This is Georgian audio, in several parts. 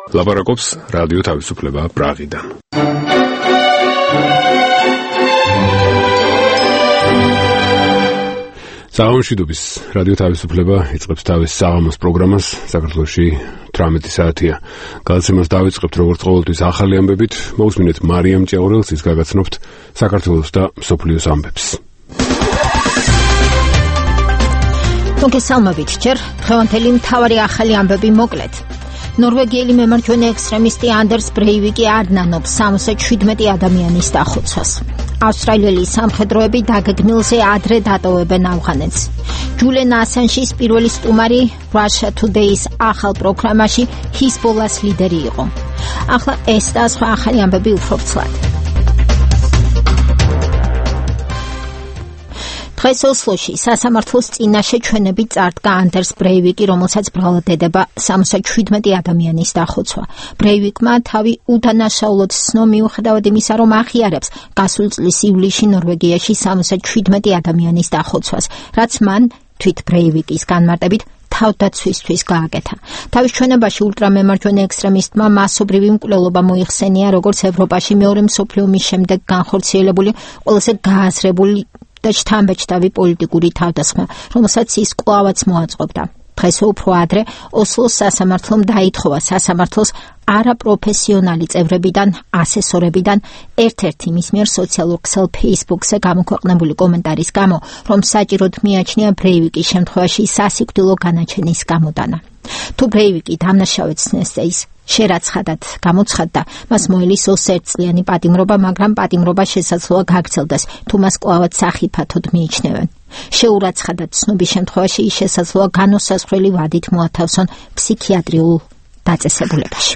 ლაპარაკობს რადიო თავისუფლება პრაღიდან. საღამოშვიდობის რადიო თავისუფლება იწყებს თავის საღამოს პროგრამას. საქართველოში 18 საათია. გადაცემას დავიწყებთ როგორც ყოველთვის ახალი ამბებით. მოусმინეთ მარიამ ჭიაურელს, ის გაგაცნობთ საქართველოს და მსოფლიოს ამბებს. მოგესალმებით ჯერ დღევანდელი მთავარი ახალი ამბები მოკლედ. ნორვეგიელი მემარჯვენე ექსტრემისტი ანდერს ბრეივიკი არ ნანობს 77 ადამიანის დახოცვას. ავსტრალიელი სამხედროები დაგეგმილზე ადრე დატოვებენ ავღანეთს. ჯულიან ასანჟის პირველი სტუმარი Russia Today-ის ახალ პროგრამაში ჰიზბოლას ლიდერი იყო. ახლა ეს და სხვა ახალი ამბები უფრო ცალად. დღეს ოსლოში სასამართლოს წინაშე ჩვენები წარდგა ანდერს ბრეივიკი, რომელსაც ბრალად ედება 77 ადამიანის დახოცვა. ბრეივიკმა თავი უდანაშაულოდ ცნო, მიუხედავად იმისა, რომ აღიარებს გასული წლის ივლისში ნორვეგიაში 77 ადამიანის დახოცვას, რაც მან თვით ბრეივიკის განმარტებით თავდაცვისთვის გააკეთა. თავის ჩვენებაში ულტრამემარჯვენე ექსტრემისტმა მასობრივი მკვლელობა მოიხსენია, როგორც ევროპაში მეორე მსოფლიო ომის შემდეგ განხორციელებული ყველაზე გააზრებული და შთამბეჭდავი პოლიტიკური თავდასხმა, რომელსაც ის კვლავაც მოაწყობდა. დღეს უფრო ადრე ოსლოს სასამართლომ დაითხოვა სასამართლოს არაპროფესიონალი წევრებიდან, ასესორებიდან ერთ-ერთი მის მიერ სოციალურ ქსელ Facebook-ზე გამოქვეყნებული კომენტარის გამო, რომ საჭიროდ მიაჩნია ბრეივიკის შემთხვევაში სასიკვდილო განაჩენის გამოდანა. თუ ბრეივიკი დამნაშავედ ცნეს, ის შერაცხადად გამოცხადდა, მას მოელის 20 წლიანი პატიმრობა, მაგრამ პატიმრობა შესაძლოა გაგრძელდეს, თუ მას კვლავაც სახიფათოდ მიიჩნევენ. შეურაცხადად ცნობის შემთხვევაში ის შესაძლოა განუსაზღვრელი ვადით მოათავსონ ფსიქიატრიულ დაწესებულებაში.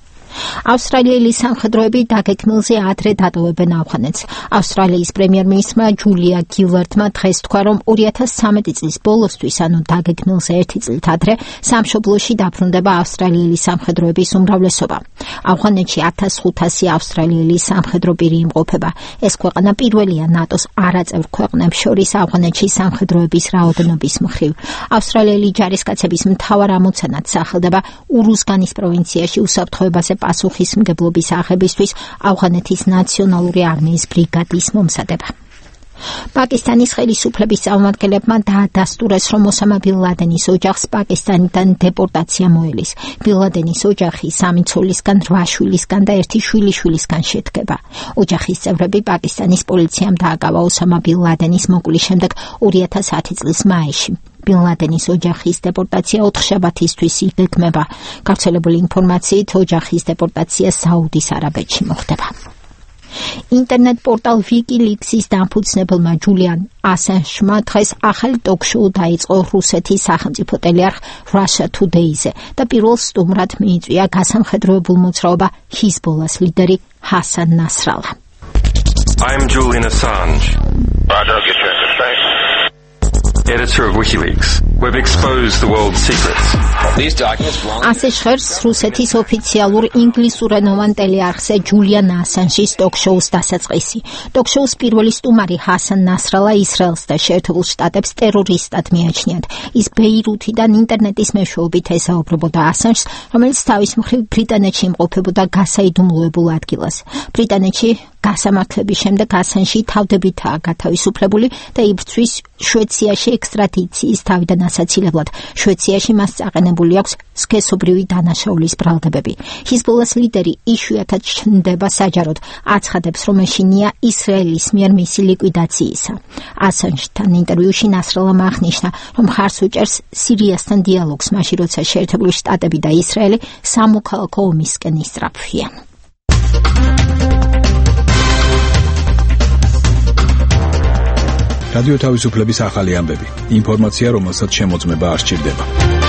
ავსტრალიელი სამხედროები დაგეგმილზე ადრე დატოვებენ ავღანეთს. ავსტრალიის პრემიერ-მინისტრმა ჯულია გილარდმა დღეს თქვა, რომ 2013 წლის ბოლოსთვის, ანუ დაგეგმილზე 1 წლით ადრე, სამშობლოში დაბრუნდება ავსტრალიელი სამხედროების უმრავლესობა. ავღანეთში 1500 ავსტრალიელი სამხედრო პირი იმყოფება. ეს ქვეყანა პირველია ნატოს არაწევრ ქვეყნებს შორის ავღანეთში სამხედროების რაოდენობის მხრივ. ავსტრალიელი ჯარისკაცების მთავარ ამოცანად სახელდება ურუზგანის პროვინციაში უსაფრთხოებაზე პასუხისმგებლობის აღებისთვის ავღანეთის ნაციონალური არმიის ბრიგადის მომზადება. პაკისტანის ხელისუფლების წარმომადგენლებმა დაადასტურეს, რომ ოსამა ბინ ლადენის ოჯახს პაკისტანიდან დეპორტაცია მოელის. ბინ ლადენის ოჯახი 3 ცოლისგან, 8 შვილისგან და 1 შვილიშვილისგან შედგება. ოჯახის წევრები პაკისტანის პოლიციამ დააკავა ოსამა ბინ ლადენის მოკვლის შემდეგ 2010 წლის მაისში. ბინ ლადენის ოჯახის დეპორტაცია 4 შაბათისთვის იგეგმება. გავრცელებული ინფორმაციით, ოჯახის დეპორტაცია საუდის არაბეთში მოხდება. ინტერნეტ პორტალ WikiLeaks-ის დამფუძნებელმა ჯულიან ასანჟმა დღეს ახალი ტოქ-შოუ დაიწყო რუსეთის სახელმწიფო ტელეარხ Russia Today-ზე და პირველ სტუმრად მიიწვია გასამხედროებულ მოძრაობა ჰიზბოლას ლიდერი ჰასან ნასრალა. I'm Julian Assange. Editor of WikiLeaks. We've exposed the world's secrets. ასე ჟღერს რუსეთის ოფიციალურ ინგლისურენოვან ტელეარხზე ჯულიან ასანჟის ტოქ-შოუს დასაწყისი. ტოქ-შოუს პირველი სტუმარი ჰასან ნასრალა ისრაელს და შეერთებულ შტატებს ტერორისტად მიაჩნიათ. ის ბეირუთიდან ინტერნეტის მეშვეობით ესაუბრებოდა ასანჟს, რომელიც თავის მხრივ ბრიტანეთში იმყოფებოდა გასაიდუმლოებულ ადგილას. ბრიტანეთში გასამართლების შემდეგ ასანჟი თავდებითაა გათავისუფლებული და იბრძვის შვეიცარიაში ექსტრადიციის თავიდან ასაცილებლად. შვეიცარიაში მას წაყენებული აქვს სქესობრივი დანაშაულის ბრალდებები. ჰიზბოლას ლიდერი იშვიათად ჩნდება საჯაროდ, აცხადებს, რომ ეშინია ისრაელის მიერ მისი ლიკვიდაციისა. ასანჟთან ინტერვიუში ნასრალამ აღნიშნა, რომ ხარს უჭერს სირიასთან დიალოგს, მაშინ როცა შეერთებული შტატები და ისრაელი სამოქალაქო ომისკენ ისწრაფვიან. რადიო თავისუფლების ახალი ამბები. ინფორმაცია, რომელსაც შემოწმება არ სჭირდება.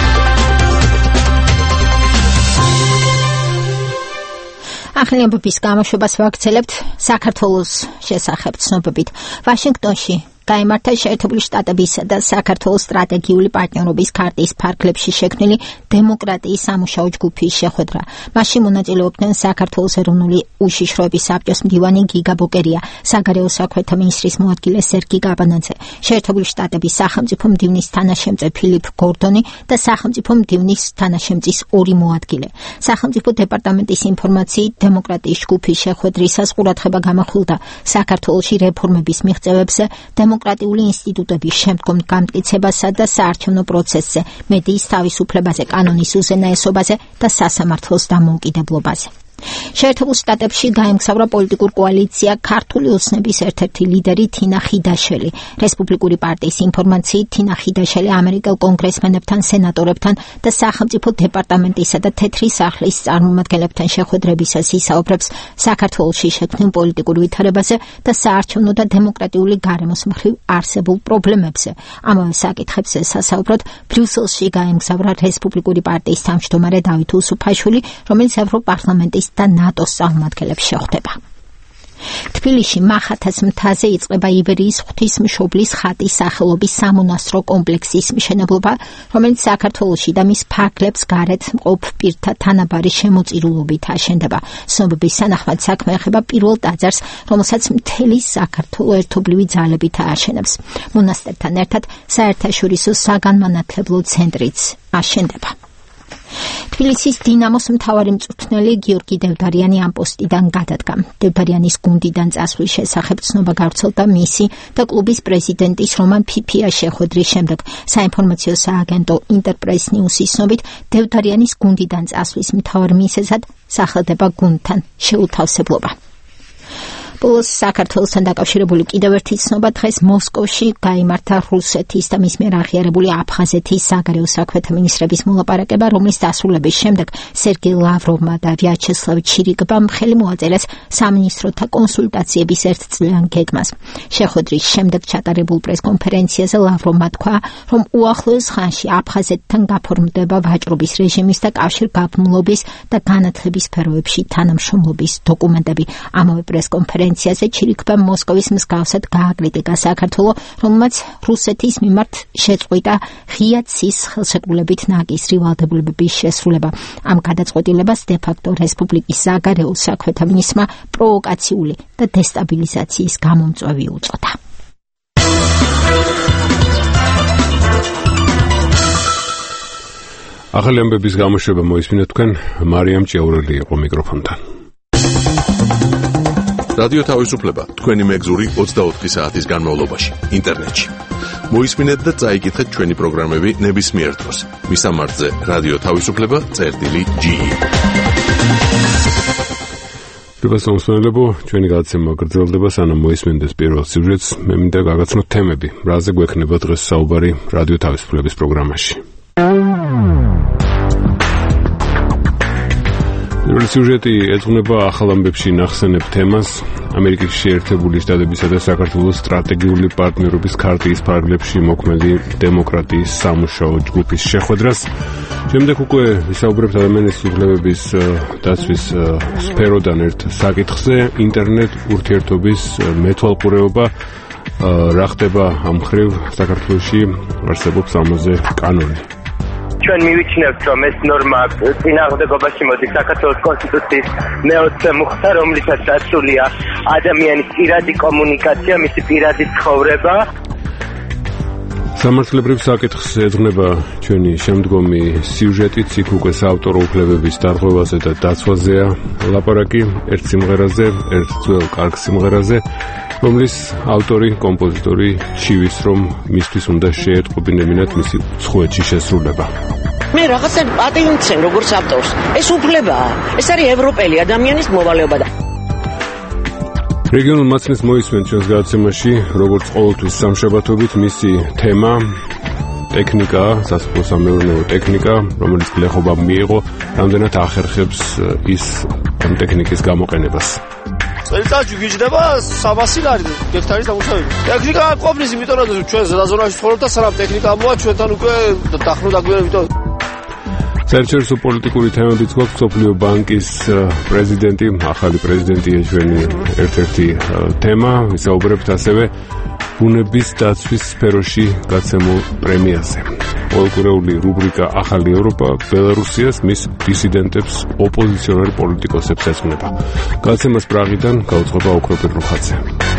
ახალი ამბების გამოშვებას ვაგრძელებთ საქართველოს შესახებ ცნობებით. ვაშინგტონში გაიმართა შეერთებული შტატებისა და საქართველოს სტრატეგიული პარტნიორობის ქარტის ფარგლებში შექმნილი დემოკრატიის სამუშაო ჯგუფის შეხვედრა. მასში მონაწილეობდნენ საქართველოს ეროვნული უშიშროების საბჭოს მდივანი გიგა ბოკერია, საგარეო საქმეთა მინისტრის მოადგილე სერგი გაბანაძე, შეერთებული შტატების სახელმწიფო მდივნის თანაშემწე ფილიპ გორდონი და სახელმწიფო მდივნის თანაშემწის ორი მოადგილე. სახელმწიფო დეპარტამენტის ინფორმაციით დემოკრატიის ჯგუფის შეხვედრისას ყურადღება გამახვილდა საქართველოში რეფორმების მიღწევებზე, დემოკრატიული ინსტიტუტების შემდგომ გამტკიცებასა და საარჩევნო პროცესზე, მედიის თავისუფლებაზე, კანონის უზენაესობაზე და სასამართლოს დამოუკიდებლობაზე. შეერთებულ შტატებში გაემგზავრა პოლიტიკურ კოალიცია ქართული ოცნების ერთ-ერთი ლიდერი თინა ხიდაშვილი. რესპუბლიკური პარტიის ინფორმაციით თინა ხიდაშვილი ამერიკელ კონგრესმენებთან, სენატორებთან და სახელმწიფო დეპარტამენტისა და თეთრი სახლის წარმომადგენლებთან შეხვედრებისას ისაუბრებს საქართველოში შექმნილ პოლიტიკურ ვითარებაზე და საარჩევნო და დემოკრატიული გარემოს მხრივ არსებულ პრობლემებზე. ამავე საკითხებზე სასაუბროდ ბრიუსელში გაემგზავრა რესპუბლიკური პარტიის თავმჯდომარე დავით უსუფაშვილი, რომელიც ევროპარლამენტის და ნატოს წარმომადგენლებს შეხვდება. თბილისში მახათას მთაზე იწყება იბერიის ღვთისმშობლის ხატის სახელობის სამონასტრო კომპლექსის მშენებლობა, რომელიც საქართველოში და მის ფარგლებს გარეთ მყოფ პირთა თანაბარი შემოწირულობით აშენდება. ცნობების თანახმად საქმე ეხება პირველ ტაძარს, რომელსაც მთელი საქართველო ერთობლივი ძალებით ააშენებს. მონასტერთან ერთად საერთაშორისო საგანმანათლებლო ცენტრიც აშენდება. თბილისის დინამოს მთავარი მწვრთნელი გიორგი დევდარიანი ამ პოსტიდან გადადგა. დევდარიანის გუნდიდან წასვლის შესახებ ცნობა გავრცელდა მისი და კლუბის პრეზიდენტის რომან ფიფიას შეხვედრის შემდეგ. საინფორმაციო სააგენტო ინტერპრეს ნიუსის ცნობით, დევდარიანის გუნდიდან წასვლის მთავარ მიზეზად სახელდება გუნდთან შეუთავსებლობა. ბოლოს საქართველოსთან დაკავშირებული კიდევ ერთი ცნობა დღეს მოსკოვში გაიმართა რუსეთის და მის მიერ აღიარებული აფხაზეთის საგარეო საქმეთა მინისტრების მოლაპარაკება, რომლის დასრულების შემდეგ სერგეი ლავროვმა და ვიაჩესლავ ჩირიკბამ ხელი მოაწერეს სამინისტროთა კონსულტაციების ერთწლიან გეგმას. შეხვედრის შემდეგ ჩატარებულ პრესკონფერენციაზე ლავროვმა თქვა, რომ უახლოეს ხანში აფხაზეთთან გაფორმდება ვაჭრობის რეჟიმის და კავშირგაბმულობის და განათლების სფეროებში თანამშრომლობის დოკუმენტები. ამავე პრესკონფერენციაზე ჩირიკბამ მოსკოვის მსგავსად გააკრიტიკა საქართველო, რომელმაც რუსეთის მიმართ შეწყვიტა ღია ცის ხელშეკრულებით ნაკისრი ვალდებულებების შესრულება. ამ გადაწყვეტილებას დე-ფაქტო რესპუბლიკის საგარეო საქმეთა მინისტრმა პროვოკაციული და დესტაბილიზაციის გამომწვევი უწოდა. ახალი ამბების გამოშვება მოისმინეთ თქვენ, მარიამ ჭეურელი იყო მიკროფონთან. რადიო თავისუფლება თქვენი მეგზური 24 საათის განმავლობაში ინტერნეტში. მოისმინეთ და წაიკითხეთ ჩვენი პროგრამები ნებისმიერ დროს. მისამართზე რადიო თავისუფლება.ge. პროფესიონალებო, ჩვენი გადაცემა გრძელდება, სანამ მოისმინდეს პირველ სიუჟეტს, მე მინდა გაგაცნოთ თემები, რაზე გვექნება დღეს საუბარი რადიო თავისუფლების პროგრამაში. პირველი სიუჟეტი ეძღვნება ახალ ამბებში ნახსენებ თემას, ამერიკის შეერთებული შტატებისა და საქართველოს სტრატეგიული პარტნიორობის ქარტიის ფარგლებში მოქმედი დემოკრატიის სამუშაო ჯგუფის შეხვედრას. შემდეგ უკვე ვისაუბრებთ ადამიანის უფლებების დაცვის სფეროდან ერთ საკითხზე, ინტერნეტ ურთიერთობის მეთვალყურეობა, რა ხდება ამ მხრივ საქართველოში არსებობს ამაზე კანონი. ჩვენ მივიჩნევთ, რომ ეს ნორმა წინააღმდეგობაში მოდის საქართველოს კონსტიტუციის მე-20 მუხლთან, რომლითაც დაცულია ადამიანის პირადი კომუნიკაცია, მისი პირადი ცხოვრება. სამართლებრივ საკითხს ეძღვნება ჩვენი შემდგომი სიუჟეტიც, იქ უკვე საავტორო უფლებების დარღვევაზე და დაცვაზეა ლაპარაკი, ერთ სიმღერაზე, ერთ ძველ კარგ სიმღერაზე, რომლის ავტორი, კომპოზიტორი ჩივის, რომ მისთვის უნდა შეეტყობინებინათ მისი უცხოეთში შესრულება. მე რაღაცა პატივმცემ როგორც ავტორს. ეს უფლებაა. ეს არის ევროპელი ადამიანის მოვალეობა და რეგიონულ მაცნეს მოისმენთ ჩვენს გადაცემაში, როგორც ყოველთვის სამშაბათობით მისი თემა ტექნიკა, სასოფლო-სამეურნეო ტექნიკა, რომელიც გლეხობამ მიიღო, რამდენად ახერხებს ის ამ ტექნიკის გამოყენებას. წელიწადში გიждდება 300 ლარი გექტარის დამუშავება. ტექნიკა ყოფნის, იმიტომ რომ ჩვენ ზონაში ცხოვრობთ და სანამ ტექნიკა მოვა, ჩვენთან უკვე დახნო დაგვიანებით. საერთაშორისო პოლიტიკური თემებიც გვაქვს. მსოფლიო ბანკის პრეზიდენტი, ახალი პრეზიდენტია ჩვენი ერთ-ერთი თემა. ვისაუბრებთ ასევე ბუნების დაცვის სფეროში გაცემულ პრემიაზე. პოლიტიკური რუბრიკა ახალი ევროპა ბელარუსიას მის დისიდენტებს, ოპოზიციონერ პოლიტიკოსებს ეძღვნება. გაცემას პრაღიდან გაუძღვება ოქროპირ რუხაძე.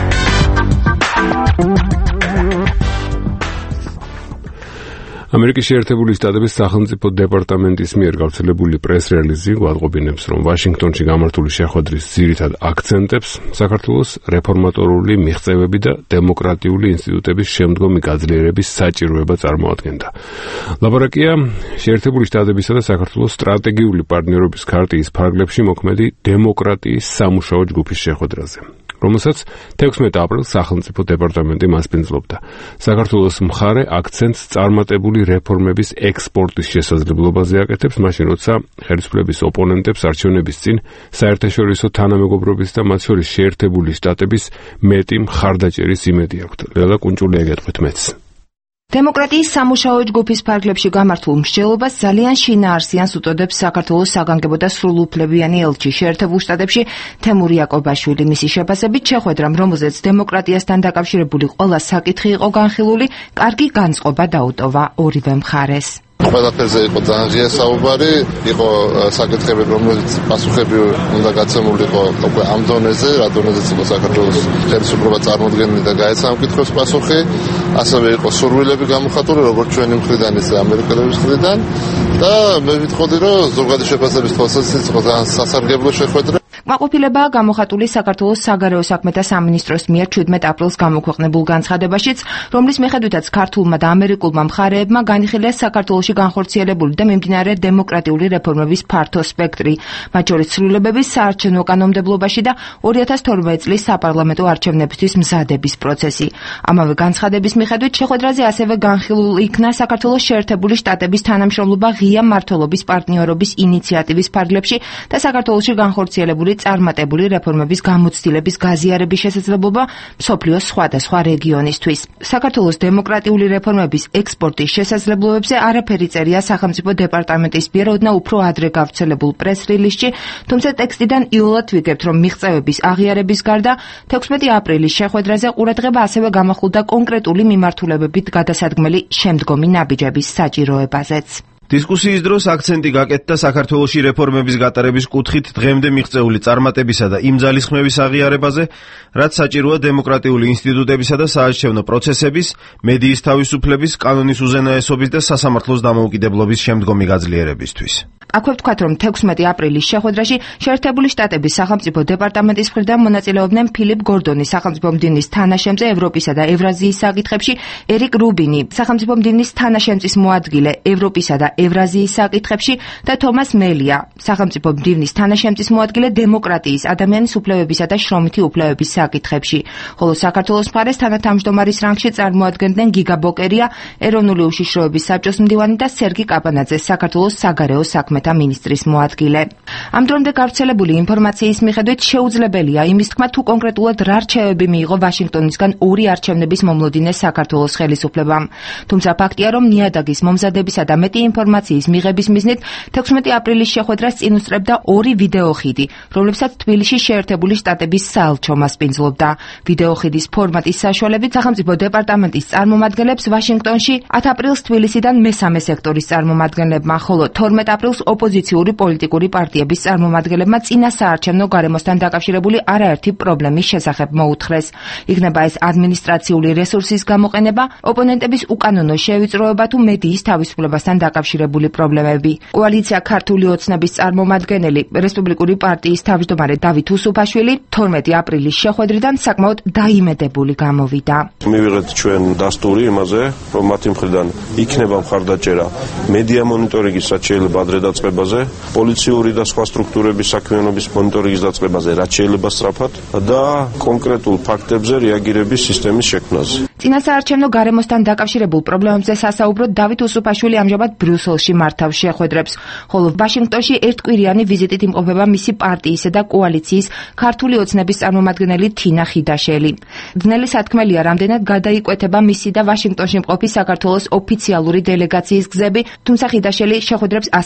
ამერიკის შეერთებული შტატების სახელმწიფო დეპარტამენტის მიერ გავრცელებული პრეს-რელიზი გვადღობინებს, რომ ვაშინგტონში გამართული შეხვედრის ძირითად აქცენტებს საქართველოს რეფორმატორული მიღწევები და დემოკრატიული ინსტიტუტების შემდგომი გაძლიერების საჭიროება წარმოადგენდა. ლაპარაკია შეერთებული შტატებისა და საქართველოს სტრატეგიული პარტნიორობის ქარტიის ფარგლებში მოქმედი დემოკრატიის სამუშაო ჯგუფის შეხვედრაზე, რომელსაც 16 აპრილს სახელმწიფო დეპარტამენტი მასპინძლობდა. საქართველოს მხარე აქცენტს წარმატებული რეფორმების ექსპორტის შესაძლებლობაზე აკეთებს, მაშინ როცა ხელისუფლების ოპონენტებს არჩევნების წინ საერთაშორისო თანამეგობრობის და მათ შორის შეერთებული შტატების მეტი მხარდაჭერის იმედი აქვთ. ლელა კუნჭულია გეტყვით მეც. დემოკრატიის სამუშაო ჯგუფის ფარგლებში გამართულ მსჯელობას ძალიან შინაარსიანს უწოდებს საქართველოს საგანგებო და სრულუფლებიანი ელჩი შეერთებულ შტატებში თემურ იაკობაშვილი. მისი შეფასებით შეხვედრამ, რომელზეც დემოკრატიასთან დაკავშირებული ყველა საკითხი იყო განხილული, კარგი განწყობა დაუტოვა ორივე მხარეს. ყველაფერზე იყო ძალიან ღია საუბარი, იყო საკითხები, რომელიც პასუხები უნდა გაცემულიყო უკვე ამ დონეზე, რა დონეზეც იყო საქართველოს ხელისუფლება წარმოდგენილი და გაეცა ამ კითხვებს პასუხი. ასევე იყო სურვილები გამოხატული, როგორც ჩვენი მხრიდან, ისე ამერიკელების მხრიდან და მე ვიტყოდი, რომ ზოგადი შეფასების თვალსაზრისით იყო ძალიან სასარგებლო შეხვედრა. კმაყოფილებაა გამოხატული საქართველოს საგარეო საქმეთა სამინისტროს მიერ 17 აპრილს გამოქვეყნებულ განცხადებაშიც, რომლის მიხედვითაც ქართულმა და ამერიკულმა მხარეებმა განიხილეს საქართველოში განხორციელებული და მიმდინარე დემოკრატიული რეფორმების ფართო სპექტრი, მათ შორის ცვლილებების საარჩევნო კანონმდებლობაში და 2012 წლის საპარლამენტო არჩევნებისთვის მზადების პროცესი. ამავე განცხადების მიხედვით შეხვედრაზე ასევე განხილულ იქნა საქართველოს შეერთებული შტატების თანამშრომლობა ღია მმართველობის პარტნიორობის ინიციატივის ფარგლებში და საქართველოში განხორციელებული წარმატებული რეფორმების გამოცდილების გაზიარების შესაძლებლობა მსოფლიოს სხვადასხვა რეგიონისთვის. საქართველოს დემოკრატიული რეფორმების ექსპორტის შესაძლებლობებზე არაფერი წერია სახელმწიფო დეპარტამენტის მიერ ოდნავ უფრო ადრე გავრცელებულ პრეს-რილიზში, თუმცა ტექსტიდან იოლად ვიგებთ, რომ მიღწევების აღიარების გარდა 16 აპრილის შეხვედრაზე ყურადღება ასევე გამახვილდა კონკრეტული მიმართულებებით გადასადგმელი შემდგომი ნაბიჯების საჭიროებაზეც. დისკუსიის დროს აქცენტი გაკეთდა საქართველოში რეფორმების გატარების კუთხით დღემდე მიღწეული წარმატებისა და იმ ძალისხმევის აღიარებაზე, რაც საჭიროა დემოკრატიული ინსტიტუტებისა და საარჩევნო პროცესების, მედიის თავისუფლების, კანონის უზენაესობის და სასამართლოს დამოუკიდებლობის შემდგომი გაძლიერებისთვის. აქვე ვთქვათ, რომ 16 აპრილის შეხვედრაში შეერთებული შტატების სახელმწიფო დეპარტამენტის მხრიდან მონაწილეობდნენ ფილიპ გორდონი, სახელმწიფო მდივნის თანაშემწე ევროპისა და ევრაზიის საკითხებში, ერიკ რუბინი, სახელმწიფო მდივნის თანაშემწის მოადგილე ევროპისა და ევრაზიის საკითხებში და თომას მელია, სახელმწიფო მდივნის თანაშემწის მოადგილე დემოკრატიის, ადამიანის უფლებებისა და შრომითი უფლებების საკითხებში. ხოლო საქართველოს მხარეს თანათავმჯდომარის რანგში წარმოადგენდნენ გიგა ბოკერია, ეროვნული უშიშროების საბჭოს მდივანი და სერგი კაპანაძე, საქართველოს საგარეო საქმეთა მინისტრის მოადგილე. ამ დრომდე გავრცელებული ინფორმაციის მიხედვით შეუძლებელია იმის თქმა, თუ კონკრეტულად რა რჩევები მიიღო ვაშინგტონისგან ორი არჩევნების მომლოდინე საქართველოს ხელისუფლებამ. თუმცა ფაქტია, რომ ნიადაგის მომზადებისა და მეტი ინფორმაციის მიღების მიზნით 16 აპრილის შეხვედრას წინ უსწრებდა ორი ვიდეოხიდი, რომლებსაც თბილისში შეერთებული შტატების საელჩო მასპინძლობდა. ვიდეოხიდის ფორმატის საშუალებით სახელმწიფო დეპარტამენტის წარმომადგენლებს ვაშინგტონში 10 აპრილს თბილისიდან მესამე სექტორის წარმომადგენლებმა, ხოლო 12 აპრილს ოპოზიციური პოლიტიკური პარტიების წარმომადგენლებმა წინა საარჩევნო გარემოსთან დაკავშირებული არაერთი პრობლემის შესახებ მოუთხრეს. იქნება ეს ადმინისტრაციული რესურსის გამოყენება, ოპონენტების უკანონო შევიწროება თუ მედიის თავისუფლებასთან დაკავშირებული პრობლემები. კოალიცია ქართული ოცნების წარმომადგენელი, რესპუბლიკური პარტიის თავმჯდომარე დავით უსუფაშვილი 12 აპრილის შეხვედრიდან საკმაოდ დაიმედებული გამოვიდა. მივიღეთ ჩვენ დასტური იმაზე, რომ მათი მხრიდან იქნება მხარდაჭერა მედია მონიტორინგის რაც შეიძლება ადრე დაწყებაზე, პოლიციური და სხვა სტრუქტურების საქმიანობის მონიტორინგის დაწყებაზე რაც შეიძლება სწრაფად და კონკრეტულ ფაქტებზე რეაგირების სისტემის შექმნაზე. წინასაარჩევნო გარემოსთან დაკავშირებულ პრობლემებზე სასაუბროდ დავით უსუფაშვილი ამჟამად ბრიუსელში მართავს შეხვედრებს, ხოლო ვაშინგტონში ერთკვირიანი ვიზიტით იმყოფება მისი პარტიისა და კოალიციის ქართული ოცნების წარმომადგენელი თინა ხიდაშელი. ძნელი სათქმელია, რამდენად გადაიკვეთება მისი და ვაშინგტონში მყოფი საქართველოს ოფიციალური დელეგაციის გზები, თუმცა ხიდაშელი შეხვედრებს ასევე გეგმავს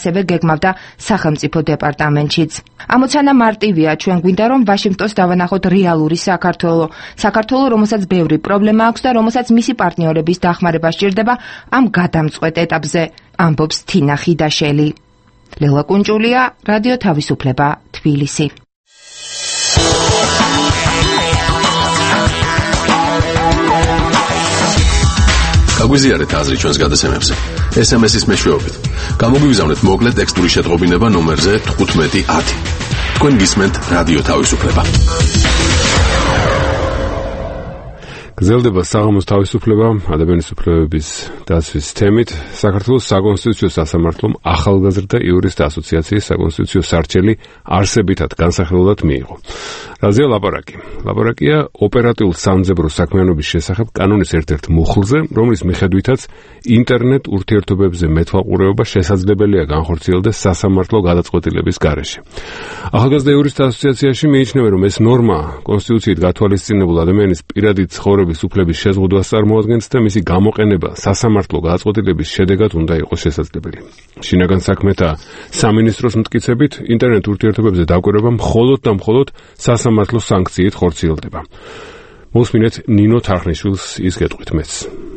გეგმავდა სახელმწიფო დეპარტამენტშიც. ამოცანა მარტივია, ჩვენ გვინდა რომ ვაშინგტონს დავანახოთ რეალური საქართველო, რომელსაც ბევრი პრობლემა აქვს და რომელსაც მისი პარტნიორების დახმარება სჭირდება ამ გადამწყვეტ ეტაპზე, ამბობს თინა ხიდაშელი. ლელა კუნჭულია, რადიო თავისუფლება, თბილისი. გაგვიზიარეთ აზრი ჩვენს გადაცემებზე. SMS-ის მეშვეობით. გამოგვიგზავნეთ მოკლე ტექსტური შეტყობინება ნომერზე 1510. თქვენ გისმენთ რადიო თავისუფლება. გრძელდება საღამოს თავისუფლება ადამიანის უფლებების დაცვის თემით. საქართველოს საკონსტიტუციო სასამართლომ ახალგაზრდა იურისტთა ასოციაციის საკონსტიტუციო სარჩელი არსებითად განსახილველად მიიღო. რაზეა ლაპარაკი? ლაპარაკია ოპერატიულ სამძებრო საქმიანობის შესახებ კანონის ერთ-ერთ მუხლზე, რომლის მიხედვითაც ინტერნეტ ურთიერთობებზე მეთვალყურეობა შესაძლებელია განხორციელდეს სასამართლო გადაწყვეტილების გარეშე. ახალგაზრდა იურისტთა ასოციაციაში მიიჩნევენ, რომ ეს ნორმა კონსტიტუციით გათვალისწინებულ ადამიანის პირადი ცხოვრების უფლების შეზღუდვას წარმოადგენს და მისი გამოყენება სასამართლო გადაწყვეტილების შედეგად უნდა იყოს შესაძლებელი. შინაგან საქმეთა სამინისტროს მტკიცებით, ინტერნეტ ურთიერთობებზე დაკვირვება მხოლოდ და მხოლოდ სასამართლო სანქციით ხორციელდება. მოსმინეთ ნინო თარხნიშვილს ის გეტყვით მეც.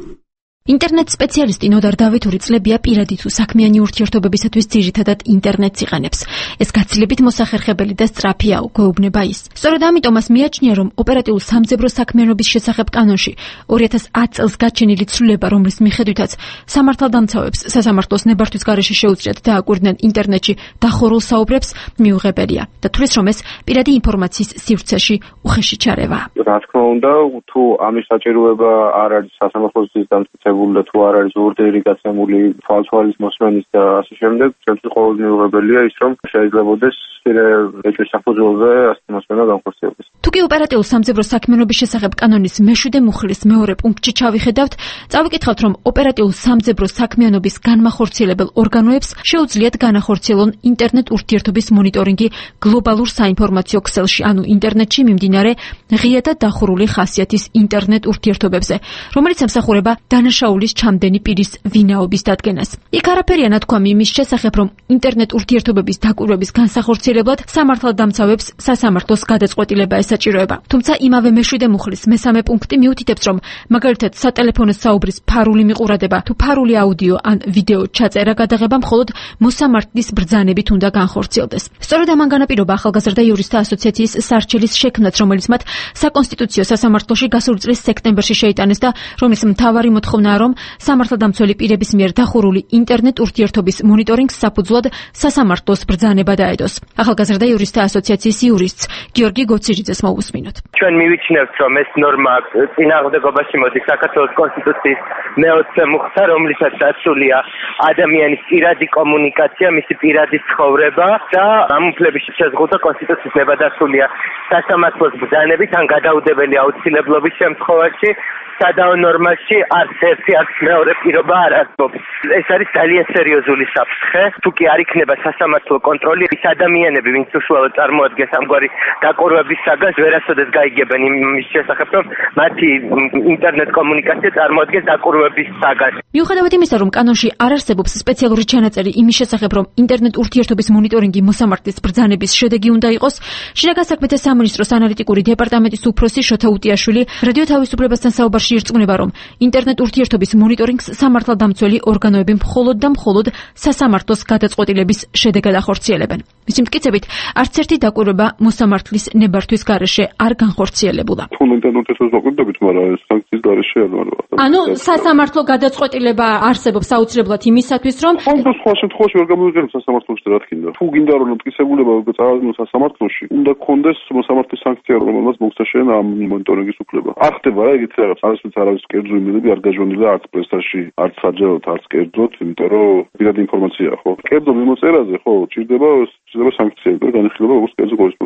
ინტერნეტ სპეციალისტი ნოდარ დავითური წლებია პირადი თუ საქმიანი ურთიერთობებისათვის ძირითადად ინტერნეტს იყენებს. ეს გაცილებით მოსახერხებელი და სწრაფია, გვეუბნება ის. სწორედ ამიტომაც მიაჩნია, რომ ოპერატიულ სამძებრო საქმიანობის შესახებ კანონში 2010 წელს გაჩენილი ცვლილება, რომლის მიხედვითაც სამართალდამცავებს სასამართლოს ნებართვის გარეშე შეუძლიათ დააკვირდნენ ინტერნეტში დახურულ საუბრებს, მიუღებელია და თვლის, რომ ეს პირადი ინფორმაციის სივრცეში უხეში ჩარევა. რა თქმა უნდა, თუ ამის საჭიროება არ არის სასამართლოს დამტკიცებული და თუ არ არის ორდერი გაცემული თვალთვალის მოსმენის და ასე შემდეგ, ჩვენთვის ყოველდღე მიუღებელია ის, რომ შეიძლებაოდეს ეჭვის საფუძველზე ასეთი მოსმენა განხორციელდეს. თუკი ოპერატიულ სამძებრო საქმიანობის შესახებ კანონის მე-7 მუხლის მეორე პუნქტში ჩავიხედავთ, წავიკითხავთ, რომ ოპერატიულ სამძებრო საქმიანობის განმახორციელებელ ორგანოებს შეუძლიათ განახორციელონ ინტერნეტ ურთიერთობის მონიტორინგი გლობალურ საინფორმაციო ქსელში, ანუ ინტერნეტში მიმდინარე ღია და დახურული ხასიათის ინტერნეტ ურთიერთობებზე, რომელიც ემსახურება დანაშაულის ჩამდენი პირის ვინაობის დადგენას. იქ არაფერია ნათქვამი იმის შესახებ, რომ ინტერნეტ ურთიერთობების დაკვირვების განსახორციელებლად სამართალდამცავებს სასამართლოს გადაწყვეტილება ესაჭიროება. თუმცა იმავე მე-7 მუხლის მესამე პუნქტი მიუთითებს, რომ მაგალითად სატელეფონო საუბრის ფარული მიყურადება თუ ფარული აუდიო ან ვიდეო ჩაწერა გადაღება მხოლოდ მოსამართლის ბრძანებით უნდა განხორციელდეს. სწორედ ამან განაპირობა ახალგაზრდა იურისტთა ასოციაციის სარჩელის შექმნაც, რომელიც მათ საკონსტიტუციო სასამართლოში გასული წლის სექტემბერში შეიტანეს და რომლის მთავარი მოთხოვნაა, რომ სამართალდამცველი პირების მიერ დახურული ინტერნეტ ურთიერთობის მონიტორინგს საფუძვლად სასამართლოს ბრძანება დაედოს. ახალგაზრდა იურისტთა ასოციაციის იურისტს გიორგი გოცირიძეს მოусმინოთ. ჩვენ მივიჩნევთ, რომ ეს ნორმა წინააღმდეგობაში მოდის საქართველოს კონსტიტუციის მე-20 მუხლსა, რომლითაც დაცულია ადამიანის პირადი კომუნიკაცია, მისი პირადი ცხოვრება და ამ უფლების შეზღუდვა კონსტიტუციის ნებადართულია სასამართლოს ბრძანებით ან გადაუდებელი აუცილებლობის შემთხვევაში. სადაო ნორმაში არც ერთი არც მეორე პირობა არ არსებობს. ეს არის ძალიან სერიოზული საფრთხე. თუ კი არ იქნება სასამართლო კონტროლი, ის ადამიანები, ვინც უშუალოდ წარმოადგენს ამგვარი დაკვირვების საგანს, ვერასოდეს გაიგებენ იმის შესახებ, რომ მათი ინტერნეტ კომუნიკაცია წარმოადგენს დაკვირვების საგანს. მიუხედავად იმისა, რომ კანონში არ არსებობს სპეციალური ჩანაწერი იმის შესახებ, რომ ინტერნეტ ურთიერთობის მონიტორინგი მოსამართლის ბრძანების შედეგი უნდა იყოს, შინაგან საქმეთა სამინისტროს ანალიტიკური დეპარტამენტის უფროსი შოთა უტიაშვილი რადიო თავისუფლებასთან საუბარში ირწმუნება, რომ ინტერნეტ ურთიერთობის მონიტორინგს სამართალდამცველი ორგანოები მხოლოდ და მხოლოდ სასამართლოს გადაწყვეტილების შედეგად ახორციელებენ. მისი მტკიცებით, არც ერთი დაკვირვება მოსამართლის ნებართვის გარეშე არ განხორციელებულა. თუ ინტერნეტ ურთიერთობას დაკვირდებით, მაგრამ სანქციის გარეშე არ ვარ. ანუ სასამართლო გადაწყვეტილება არსებობს აუცილებლად იმისათვის, რომ სხვა შემთხვევაში ვერ გამოიყენებს სასამართლოში რა თქმა. თუ გინდა რომ მტკიცებულება წავადგინოს სასამართლოში, უნდა გქონდეს მოსამართლის სანქცია, რომელმაც მოგცაშენ ამ მონიტორინგის უფლება. არ ხდება რა ეგეთი რაღაც. არავის კერძო იმედები არ გაჟონილია არც პრესაში, არც საჯაროდ, არც კერძოდ, იმიტომ რომ პირადი ინფორმაციაა, ხო? კერძო მიმოწერაზე, ხო, ჭირდება სანქცია და განიხილება როგორც კერძო კორესპონდენცია.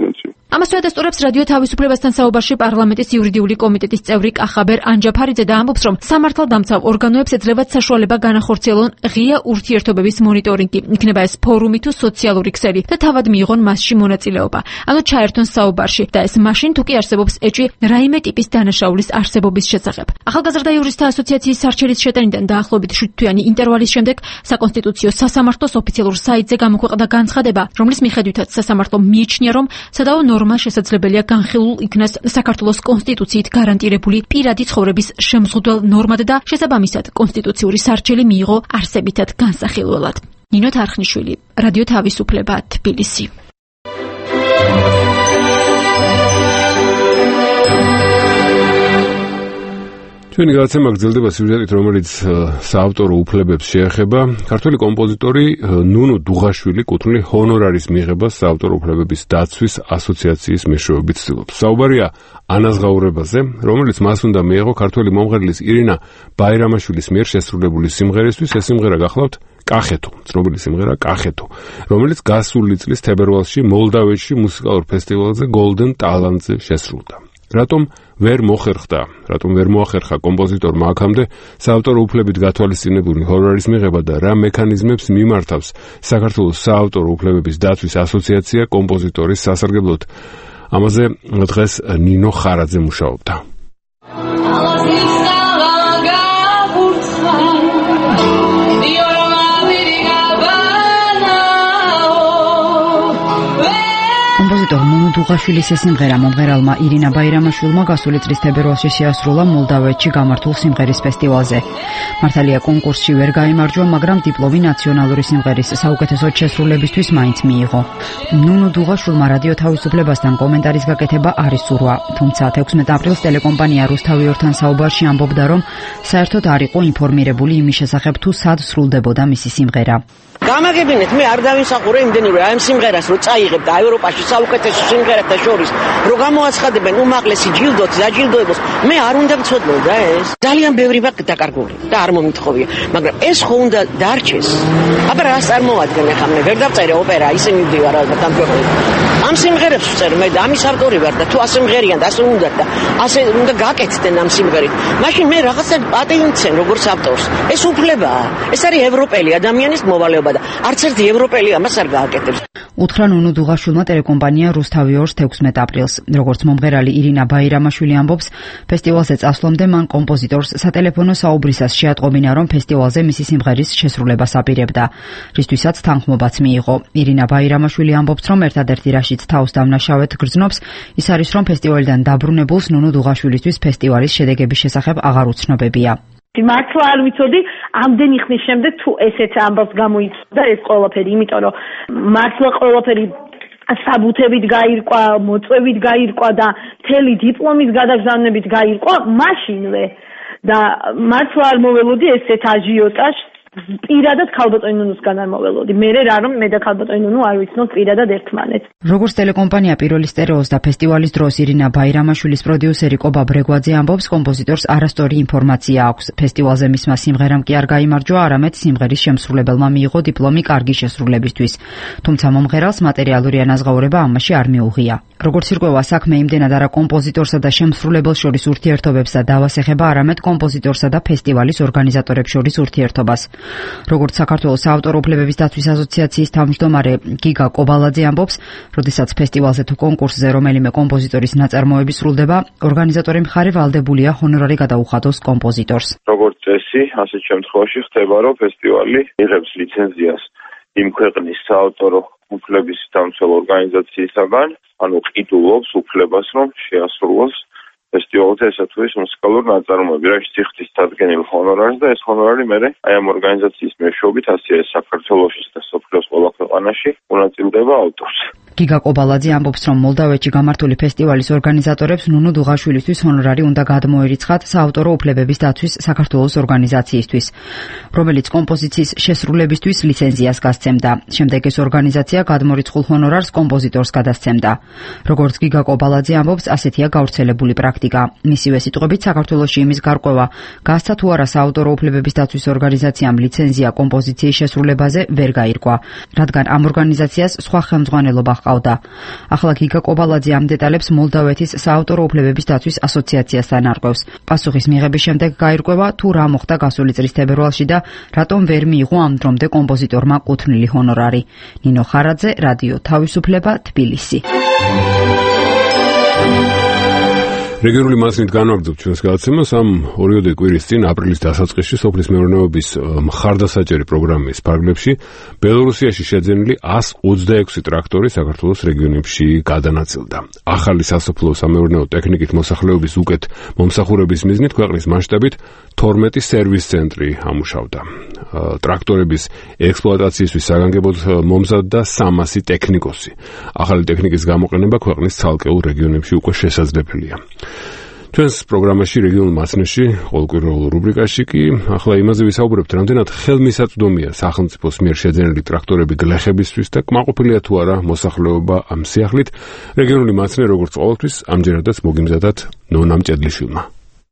ამას ადასტურებს რადიო თავისუფლებასთან საუბარში პარლამენტის იურიდიული კომიტეტის წევრი კახაბერ ანჯაფარიძე და ამბობს, რომ სამართალდამცავ ორგანოებს ეძლევათ საშუალება განახორციელონ ღია ურთიერთობების მონიტორინგი, იქნება ეს ფორუმი თუ სოციალური ქსელი და თავად მიიღონ მასში მონაწილეობა. ანუ ჩაერთონ საუბარში და ეს მაშინ თუ კი არსებობს ეჭვი რაიმე ტიპის დანაშაულის არსებობის შესახებ. ახალგაზრდა იურისტთა ასოციაციის სარჩელის შეტანიდან დაახლოებით 7 თვიანი ინტერვალის შემდეგ საკონსტიტუციო სასამართლოს ოფიციალურ საიტზე გამოქვეყნდა განცხადება, რომლის მიხედვითაც სასამართლომ მიიჩნია, რომ სადავო ნორმა შესაძლებელია განხილულ იქნას საქართველოს კონსტიტუციით გარანტირებული პირადი ცხოვრების შემზღუდველ ნორმად და შესაბამისად კონსტიტუციური სარჩელი მიიღო არსებითად განსახილველად. ნინო თარხნიშვილი, რადიო თავისუფლება, თბილისი. ჩვენი გადაცემა გრძელდება სიუჟეტით, რომელიც საავტორო უფლებებს შეეხება. ქართველი კომპოზიტორი ნუნუ დუღაშვილი კუთვნილი ჰონორარის მიღებას საავტორო უფლებების დაცვის ასოციაციის მეშვეობით ცდილობს. საუბარია ანაზღაურებაზე, რომელიც მას უნდა მიეღო ქართველი მომღერლის ირინა ბაირამაშვილის მიერ შესრულებული სიმღერისთვის. ეს სიმღერა გახლავთ კახეთო, ცნობილი სიმღერა კახეთო, რომელიც გასული წლის თებერვალში მოლდავეთში მუსიკალურ ფესტივალზე Golden Talent-ზე შესრულდა. რატომ ვერ მოახერხა კომპოზიტორმა აქამდე საავტორო უფლებით გათვალისწინებული ჰონორარის მიღება და რა მექანიზმებს მიმართავს საქართველოს საავტორო უფლებების დაცვის ასოციაცია კომპოზიტორის სასარგებლოდ? ამაზე დღეს ნინო ხარაძე მუშაობდა. კომპოზიტორ ნუნუ დუღაშვილის სიმღერა მომღერალმა ირინა ბაირამაშვილმა გასული წლის თებერვალში შეასრულა მოლდავეთში გამართულ სიმღერის ფესტივალზე. მართალია კონკურსში ვერ გაიმარჯვა, მაგრამ დიპლომი ნაციონალური სიმღერის საუკეთესო შესრულებისთვის მაინც მიიღო. ნუნუ დუღაშვილმა რადიო თავისუფლებასთან კომენტარის გაკეთება არ ისურვა, თუმცა 16 აპრილს ტელეკომპანია რუსთავი-ორთან საუბარში ამბობდა, რომ საერთოდ არ იყო ინფორმირებული იმის შესახებ, თუ სად სრულდებოდა მისი სიმღერა. გამაგებინეთ, მე არ დავიმსახურე იმდენური ამ სიმღერას, რომ წაიღებ და ევროპაში საუკეთესო სიმღერათა შორის რომ გამოაცხადებენ უმაღლესი ჯილდოც დაჯილდოებას, მე არ უნდა მცოდნო და ეს ძალიან ბევრი ვაკ დაკარგული და არ მომითხოვია, მაგრამ ეს ხო უნდა დარჩეს. აბა რას წარმოვადგენ ახლა, მე ვერ დავწერე ოპერა, ისე მივდივარ ალბათ ამ პროექტში. ამ სიმღერებს ვწერ მე და ამის ავტორი ვარ და თუ ასე მღერიან და ასე უნდა და ასე უნდა გაკეთდნენ ამ სიმღერით, მაშინ მე რაღაცა პატენტცენ როგორც ავტორს. ეს უფლებაა. ეს არის ევროპელი ადამიანის მოვალეობა. არც ერთი ევროპელი ამას არ გააკეთებს. უთხრა ნუნუ დუღაშვილმა ტელეკომპანია რუსთავი-2 16 აპრილს. როგორც მომღერალი ირინა ბაირამაშვილი ამბობს, ფესტივალზე წასვლამდე მან კომპოზიტორს სატელეფონო საუბრისას შეატყობინა, რომ ფესტივალზე მისი სიმღერის შესრულებას აპირებდა, რისთვისაც თანხმობაც მიიღო. ირინა ბაირამაშვილი ამბობს, რომ ერთადერთი რაშიც თავს დამნაშავედ გრძნობს, ის არის, რომ ფესტივალიდან დაბრუნებულს ნუნუ დუღაშვილისთვის ფესტივალის შედეგების შესახებ აღარ უცნობებია. მართლა არ ვიცოდი ამდენი ხნის შემდეგ თუ ესეც ამბავს გამოიწვია ეს ყველაფერი, იმიტომ რომ მართლა ყველაფერი საბუთებით გაირკვა, მოწვევით გაირკვა და მთელი დიპლომის გადაგზავნებით გაირკვა მაშინვე და მართლა არ მოველოდი ესეთ აჟიოტაჟს. პირადად ქალბატონი ნუნუსგან არ მოველოდი. მე რა რომ მე და ქალბატონი ნუნუ არ ვიცნობ პირადად ერთმანეთს. როგორც ტელეკომპანია პირველი სტერეოს და ფესტივალის დროს ირინა ბაირამაშვილის პროდიუსერი კობა ბრეგვაძე ამბობს, კომპოზიტორს არასწორი ინფორმაცია აქვს. ფესტივალზე მისმა სიმღერამ კი არ გაიმარჯვა, არამედ სიმღერის შემსრულებელმა მიიღო დიპლომი კარგი შესრულებისთვის. თუმცა მომღერალს მატერიალური ანაზღაურება ამაში არ მიუღია. როგორც ირკვევა, საქმე იმდენად არა კომპოზიტორსა და შემსრულებელს შორის ურთიერთობებს და დავას ეხება, არამედ კომპოზიტორსა და ფესტივალის ორგანიზატორებს შორის ურთიერთობას. როგორც საქართველოს საავტორო უფლებების დაცვის ასოციაციის თავმჯდომარე გიგა კობალაძე ამბობს, როდესაც ფესტივალზე თუ კონკურსზე რომელიმე კომპოზიტორის ნაწარმოები სრულდება, ორგანიზატორი მხარე ვალდებულია ჰონორარი გადაუხადოს კომპოზიტორს. როგორც წესი, ასეთ შემთხვევაში ხდება, რომ ფესტივალი იღებს ლიცენზიას იმ ქვეყნის საავტორო უფლების დამცველ ორგანიზაციისაგან, ანუ ყიდულობს უფლებას, რომ შეასრულოს ფესტივალზე ესა თუ ის მუსიკალური ნაწარმოები, რასაც იხდის დადგენილ ჰონორარს და ეს ჰონორარი მერე აი ამ ორგანიზაციის მეშვეობით ასე საქართველოში და სოფლიოს ყველა ქვეყანაში მონაწილეობა ავტორს. გიგა კობალაძე ამბობს, რომ მოლდავეთში გამართული ფესტივალის ორგანიზატორებს ნუნუ დუღაშვილისთვის ჰონორარი უნდა გადმოერიცხათ საავტორო უფლებების დაცვის საქართველოს ორგანიზაციისთვის, რომელიც კომპოზიციის შესრულებისთვის ლიცენზიას გასცემდა. შემდეგ ეს ორგანიზაცია გადმორიცხულ ჰონორარს კომპოზიტორს გადასცემდა. როგორც გიგა კობალაძე ამბობს, ასეთია გავრცელებული პრაქტიკა. მისივე სიტყვებით, საქართველოში იმის გარკვევა, გასცა თუ არა საავტორო უფლებების დაცვის ორგანიზაციამ ლიცენზია კომპოზიციის შესრულებაზე ვერ გაირკვა, რადგან ამ ორგანიზაციას სხვა ხელმძღვანელობა ჰყავდა. ახლა გიგა კობალაძე ამ დეტალებს მოლდავეთის საავტორო უფლებების დაცვის ასოციაციასთან არღვევს. პასუხის მიღების შემდეგ გაირკვევა თუ რა მოხდა გასული წლის თებერვალში და რატომ ვერ მიიღო ამ დრომდე კომპოზიტორმა კუთვნილი ჰონორარი. ნინო ხარაძე, რადიო თავისუფლება, თბილისი. რეგიონული მასნით განვაგრძობთ ჩვენს გადაცემას. ამ ორიოდე კვირის წინ აპრილის დასაწყისში სოფლის მეურნეობის მხარდასაჭერი პროგრამის ფარგლებში ბელორუსიაში შეძენილი 126 ტრაქტორი საქართველოს რეგიონებში გადანაწილდა. ახალი სასოფლო სამეურნეო ტექნიკით მოსახლეობის უკეთ მომსახურების მიზნით ქვეყნის მასშტაბით 12 სერვის ცენტრი ამუშავდა. ტრაქტორების ექსპლუატაციისთვის საგანგებოდ მომზადდა 300 ტექნიკოსი. ახალი ტექნიკის გამოყენება ქვეყნის ცალკეულ რეგიონებში უკვე შესაძლებელია. ჩვენს პროგრამაში რეგიონულ მასნეში ყოველკვირეულ რუბრიკაში კი ახლა იმაზე ვისაუბრებთ, რამდენად ხელმისაწვდომია სახელმწიფოს მიერ შეძენილი ტრაქტორები გლეხებისთვის და კმაყოფილია თუ არა მოსახლეობა ამ სიახლით. რეგიონული მასნე როგორც ყოველთვის ამჯერადაც მოგიმზადათ ნონა მჭედლიშვილმა.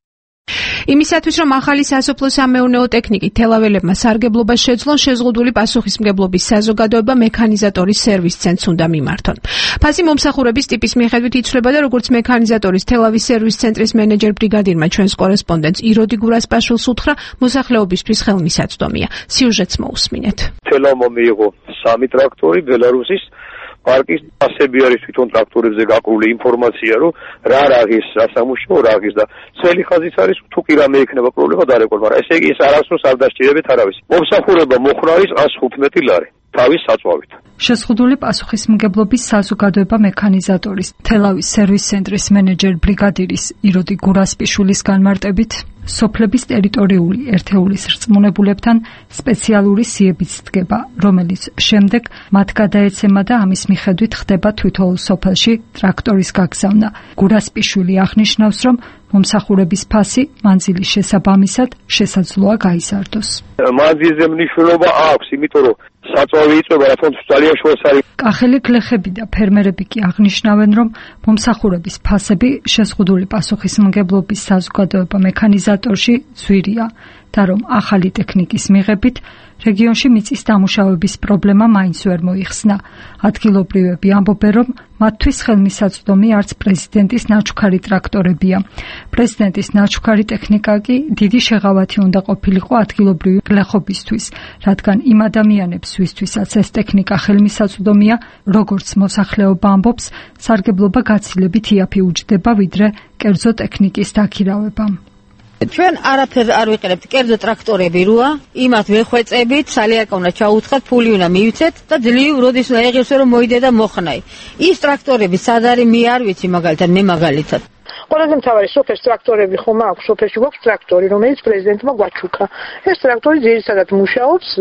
იმისათვის რომ ახალი სასოფლო სამეურნეო ტექნიკით თელაველებმა სარგებლობა შეძლონ, შეზღუდული პასუხისმგებლობის საზოგადოება მექანიზატორის სერვის ცენტრს უნდა მიმართონ. ფასი მომსახურების ტიპის მიხედვით იცვლება და როგორც მექანიზატორის თელავის სერვის ცენტრის მენეჯერ ბრიგადირმა ჩვენს კორესპონდენტს იროდი გურასპაშვილს უთხრა, მოსახლეობისთვის ხელმისაწვდომია. სიუჟეტს მოусმინეთ. თელავმა მიიღო 3 ტრაქტორი ბელარუსის პარკის ფასები არის თვითონ ტრაქტორებზე გაყრული ინფორმაცია, რომ რა რაღის სასამუშაო რაღის და ძველი ხაზიც არის თუ კი რამე ექნება პრობლემა დარეკვა, მაგრამ ესე იგი ეს არასდროს არ დასჭირებთ არავის. მომსახურება მოხრა არის 115 ლარი თავის საწვავით. შეზღუდული პასუხისმგებლობის საზოგადოება მექანიზატორის თელავის სერვის ცენტრის მენეჯერ ბრიგადირის იროდი გურასპიშვილის განმარტებით სოფლების ტერიტორიული ერთეულის რწმუნებულებთან სპეციალური სიებიც დგება, რომელიც შემდეგ მათ გადაეცემა და ამის მიხედვით ხდება თითოეულ სოფელში ტრაქტორის გაგზავნა. გურასპიშვილი აღნიშნავს, რომ მომსახურების ფასი მანძილის შესაბამისად შესაძლოა გაიზარდოს. მანძილზე მნიშვნელობა აქვს, იმიტომ რომ საწვავი იწვება რა თქმა უნდა ძალიან შორს არის. კახელი გლეხები და ფერმერები კი აღნიშნავენ, რომ მომსახურების ფასები შეზღუდული პასუხისმგებლობის საზოგადოება მექანიზატორში ძვირია და რომ ახალი ტექნიკის მიღებით რეგიონში მიწის დამუშავების პრობლემა მაინც ვერ მოიხსნა. ადგილობრივები ამბობენ, რომ მათთვის ხელმისაწვდომი არც პრეზიდენტის ნაჩუქარი ტრაქტორებია. პრეზიდენტის ნაჩუქარი ტექნიკა კი დიდი შეღავათი უნდა ყოფილიყო ადგილობრივი გლეხობისთვის, რადგან იმ ადამიანებს, ვისთვისაც ეს ტექნიკა ხელმისაწვდომია, როგორც მოსახლეობა ამბობს, სარგებლობა გაცილებით იაფი უჯდება, ვიდრე კერძო ტექნიკის დაქირავება. ჩვენ არაფერ არ ვიყენებთ, კერძო ტრაქტორები როა, იმათ ვეხვეწებით, სალიერკა უნდა ჩაუთხათ, ფული უნდა მივიცეთ და ძლივ როდის უნდა ეღირსო რომ მოიდე და მოხნაი. ის ტრაქტორები სად არის მე არ ვიცი მაგალითად, მე მაგალითად. ყველაზე მთავარი სოფლის ტრაქტორები ხომ აქვს, სოფელში გვაქვს ტრაქტორი, რომელიც პრეზიდენტმა გვაჩუქა. ეს ტრაქტორი ძირითადად მუშაობს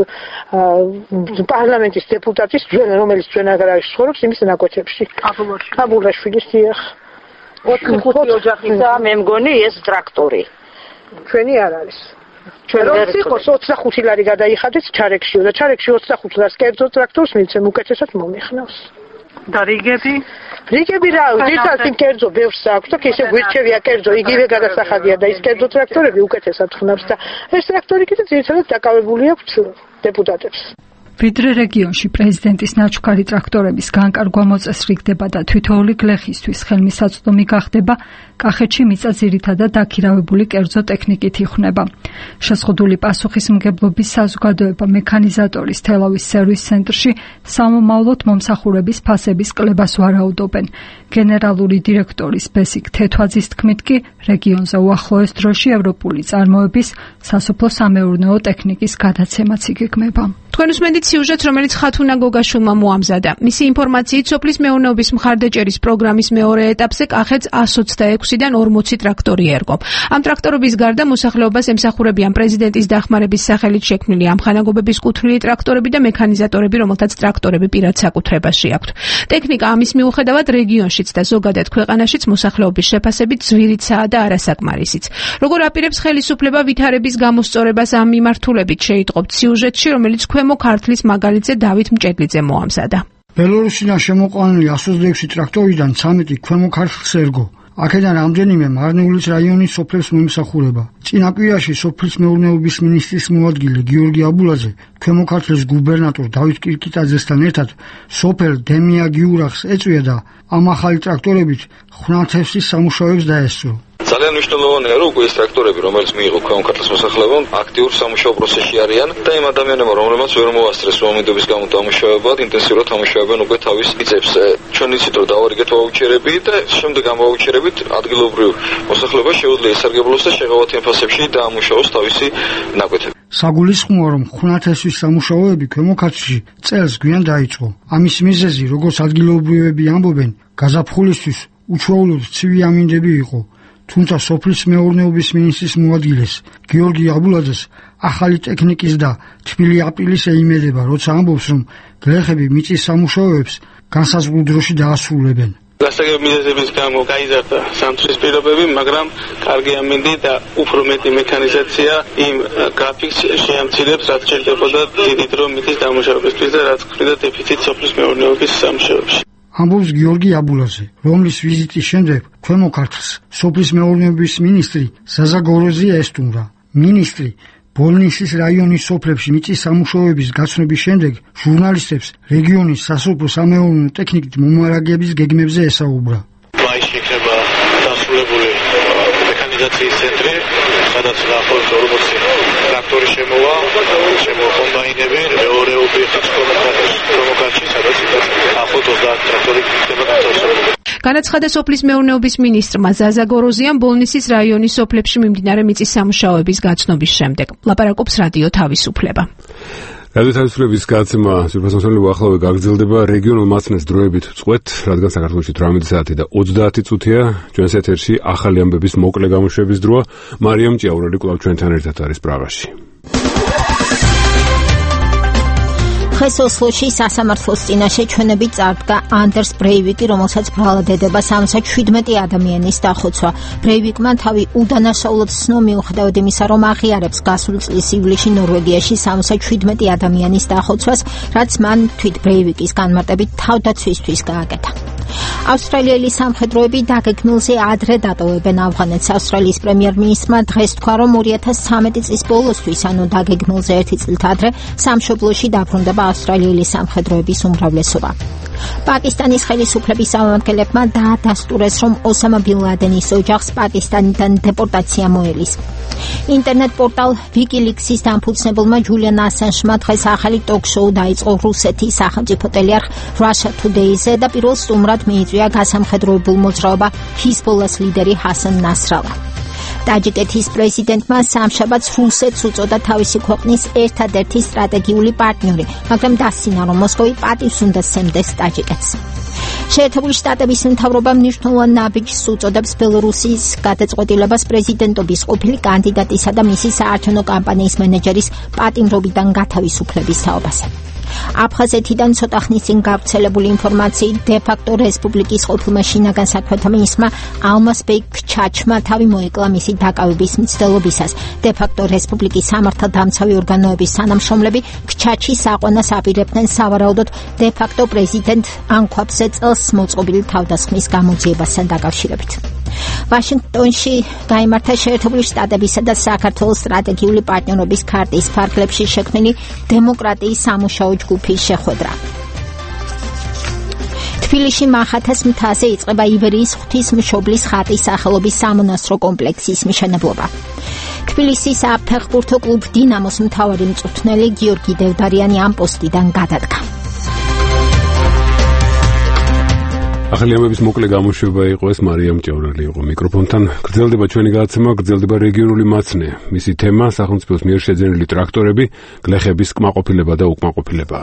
პარლამენტის დეპუტატის, რომელიც ჩვენ აგარაში ცხოვრობს, იმის ნაკვეთებში. აბულაშვილის დიახ. 4-5 ოჯახისა მე მგონი ეს ტრაქტორი. ჩვენი არ არის. ჩვენ რომ იყოს 25 ლარი გადაიხადეთ ჩარექშიო და ჩარექში 25 ლარს კერძო ტრაქტორს მიცემ უკეთესად მომიხნავს. და რიგები? რიგები რა, ძირითადად იმ კერძო ბევრს აქვს და ისე გვირჩევია კერძო, იგივე გადასახადია და ის კერძო ტრაქტორები უკეთესად ხნავს და ეს ტრაქტორი კიდე ძირითადად დაკავებული აქვს დეპუტატებს. ვიდრე რეგიონში პრეზიდენტის ნაჩუქარი ტრაქტორების განკარგვა მოწესრიგდება და თითოეული გლეხისთვის ხელმისაწვდომი გახდება, კახეთში მიწა ძირითადად დაქირავებული კერძო ტექნიკით იხსნება. შეზღუდული პასუხისმგებლობის საზოგადოება მექანიზატორის თელავის სერვის ცენტრში სამომავლოდ მომსახურების ფასების კლებას ვარაუდობენ. გენერალური დირექტორის ბესიკ თეთვაძის თქმით კი რეგიონზე უახლოეს დროში ევროპული წარმოების სასოფლო სამეურნეო ტექნიკის გადაცემაც იგეგმება. თქვენ უსმენთ სიუჟეტს, რომელიც ხათუნა გოგაშვილმა მოამზადა. მისი ინფორმაციით, სოფლის მეურნეობის მხარდაჭერის პროგრამის მეორე ეტაპზე კახეთს 126-დან 40 ტრაქტორი ერგო. ამ ტრაქტორების გარდა მოსახლეობას ემსახურებიან პრეზიდენტის დახმარების სახელით შექმნილი ამხანაგობების კუთვნილი ტრაქტორები და მექანიზატორები, რომელთაც ტრაქტორები პირად საკუთრებაში აქვთ. ტექნიკა ამის მიუხედავად რეგიონშიც და ზოგადად ქვეყანაშიც მოსახლეობის შეფასებით ძვირიცაა და არასაკმარისიც. როგორ აპირებს ხელისუფლება ვითარების გამოსწორებას ამ მიმართულებით შეიტყობთ სიუჟეტში, რომელიც ქვემო ქართლის მაგალითზე დავით მჭედლიძე მოამზადა. ბელორუსიდან შემოყვანილი 126 ტრაქტორიდან 13 ქვემო ქართლს ერგო. აქედან რამდენიმე მარნეულის რაიონის სოფლებს მოიმსახურება. წინაპირაში სოფლის მეურნეობის მინისტრის მოადგილე გიორგი აბულაძე ქვემო ქართლის გუბერნატორ დავით კირკიტაძესთან ერთად სოფელ დემია გიურახს ეწვია და ამ ახალი ტრაქტორებით ხვნათევსის სამუშაოებს დაესწრო. ძალიან მნიშვნელოვანია, რომ უკვე ეს ტრაქტორები, რომელიც მიიღო ქვემო ქართლის მოსახლეობამ, აქტიურ სამუშაო პროცესში არიან და იმ ადამიანებმა, რომლებმაც ვერ მოასწრეს მომინდობის გამო დამუშავებად, ინტენსიურად ამუშავებენ უკვე თავის მიწებს. ჩვენ იცით, რომ დავარიგეთ ვაუჩერები და შემდეგ ამ ვაუჩერებით ადგილობრივ მოსახლეობას შეუძლია ისარგებლოს და შეღავათიან ფასებში დაამუშავოს თავისი ნაკვეთები. საგულისხმოა, რომ ხვნათესვის სამუშაოები ქვემო ქართლში წელს გვიან დაიწყო. ამის მიზეზი, როგორც ადგილობრივები ამბობენ, გაზაფხულისთვის უჩვეულოდ ცივი ამინდები იყო. თუმცა სოფლის მეურნეობის მინისტრის მოადგილეს გიორგი აბულაძეს ახალი ტექნიკის და თბილი აპრილის ეიმედება, როცა ამბობს, რომ გლეხები მიწის სამუშაოებს განსაზღვრულ დროში დაასრულებენ. გასაგები მიზეზების გამო გაიზარდა სამთრის პირობები, მაგრამ კარგი ამინდი და უფრო მეტი მექანიზაცია იმ გრაფიკს შეამცირებს, რაც შეიძლება დიდი დრო მიწის დამუშავებისთვის და რაც ქმნიდა დეფიციტს სოფლის მეურნეობის სამუშაოებში. ამბობს გიორგი აბულაძე, რომლის ვიზიტის შემდეგ ქვემო ქართლს სოფლის მეურნეობის მინისტრი ზაზა გოროზია ესტუმრა. მინისტრი ბოლნისის რაიონის სოფლებში მიწის სამუშაოების გაცნობის შემდეგ ჟურნალისტებს რეგიონის სასოფლო სამეურნეო ტექნიკით მომარაგების გეგმებზე ესაუბრა. მაისში იქნება დასრულებული მექანიზაციის ცენტრი, სადაც ნახოთ 40 ტრაქტორი შემოვა, კომბაინები, მეორეული ხმოვანში, სადაც ნახოთ 30 ტრაქტორი იქნება გათვალისწინებული. განაცხადა სოფლის მეურნეობის მინისტრმა ზაზა გოროზიამ ბოლნისის რაიონის სოფლებში მიმდინარე მიწის სამუშაოების გაცნობის შემდეგ. ლაპარაკობს რადიო თავისუფლება. რადიო თავისუფლების გადაცემა სურფასმოსავლები ახლავე გაგრძელდება რეგიონულ მაცნეს დროებით წყვეთ, რადგან საქართველოში 18 საათი და 30 წუთია. ჩვენს ეთერში ახალი ამბების მოკლე გამოშვების დროა. მარიამ ჭიაურელი კვლავ ჩვენთან ერთად არის პრაღაში. დღეს ოსლოში სასამართლოს წინაშე ჩვენებით წარდგა ანდერს ბრეივიკი, რომელსაც ბრალადდება 77 ადამიანის დახოცვა. ბრეივიკმა თავი უდანაშაულოდ სცნო მიუხედავად იმისა, რომ აღიარებს გასული წლის ივლისში ნორვეგიაში 77 ადამიანის დახოცვას, რაც მან თვით ბრეივიკის განმარტებით თავდაცვისთვის გააკეთა. ავსტრალიელი სამხედროები დაგეგმილზე ადრე დატოვებენ ავღანეთს. ავსტრალიის პრემიერ-მინისტრმა დღეს თქვა, რომ 2013 წლის ბოლოსთვის, ანუ დაგეგმილზე 1 წლით ადრე, სამშობლოში დაბრუნდება ავსტრალიელი სამხედროების უმრავლესობა. პაკისტანის ხელისუფლების წარმომადგენლებმა დაადასტურეს, რომ ოსამა ბინ ლადენის ოჯახს პაკისტანიდან დეპორტაცია მოელის. ინტერნეტ პორტალ ვიკილიქსის დამფუძნებელმა ჯულიან ასანჟმა დღეს ახალი ტოკ-შოუ დაიწყო რუსეთის სახელმწიფო ტელეარხ Russia Today-ზე და პირველ სტუმრად მიიწვია გასამხედროებულ მოძრაობა ჰიზბოლას ლიდერი ჰასან ნასრალა. ტაჯიკეთის პრეზიდენტმა სამშაბათს რუსეთს უწოდა თავისი ქვეყნის ერთადერთი სტრატეგიული პარტნიორი, მაგრამ დასცინა, რომ მოსკოვი პატივს უნდა სცემდეს ტაჯიკეთს. შეერთებული შტატების მთავრობა მნიშვნელოვან ნაბიჯს უწოდებს ბელორუსის გადაწყვეტილებას პრეზიდენტობის ყოფილი კანდიდატისა და მისი საარჩევნო კამპანიის მენეჯერის პატიმრობიდან გათავისუფლების თაობაზე. აფხაზეთიდან ცოტა ხნის წინ გავრცელებული ინფორმაციით დე-ფაქტო რესპუბლიკის ყოფილმა შინაგან საქმეთა მინისტრმა ალმაზბეი ქჩაჩმა თავი მოიკლა მისი დაკავების მცდელობისას. დე-ფაქტო რესპუბლიკის სამართალდამცავი ორგანოების თანამშრომლები ქჩაჩის აყვანას აპირებდნენ სავარაუდოდ დე-ფაქტო პრეზიდენტ ანქვაბზე წელს მოწყობილი თავდასხმის გამოძიებასთან დაკავშირებით. ვაშინგტონში გაიმართა შეერთებული შტატებისა და საქართველოს სტრატეგიული პარტნიორობის ქარტის ფარგლებში შექმნილი დემოკრატიის სამუშაო ჯგუფის შეხვედრა. თბილისში მახათას მთაზე იწყება იბერიის ღვთისმშობლის ხატის სახელობის სამონასტრო კომპლექსის მშენებლობა. თბილისის საფეხბურთო კლუბ დინამოს მთავარი მწვრთნელი გიორგი დევდარიანი ამ პოსტიდან გადადგა. ახალი ამბების მოკლე გამოშვება იყო ეს, მარიამ ჭიაურელი იყო მიკროფონთან. გრძელდება ჩვენი გადაცემა, გრძელდება რეგიონული მაცნე. მისი თემა სახელმწიფოს მიერ შეძენილი ტრაქტორები, გლეხების კმაყოფილება და უკმაყოფილება.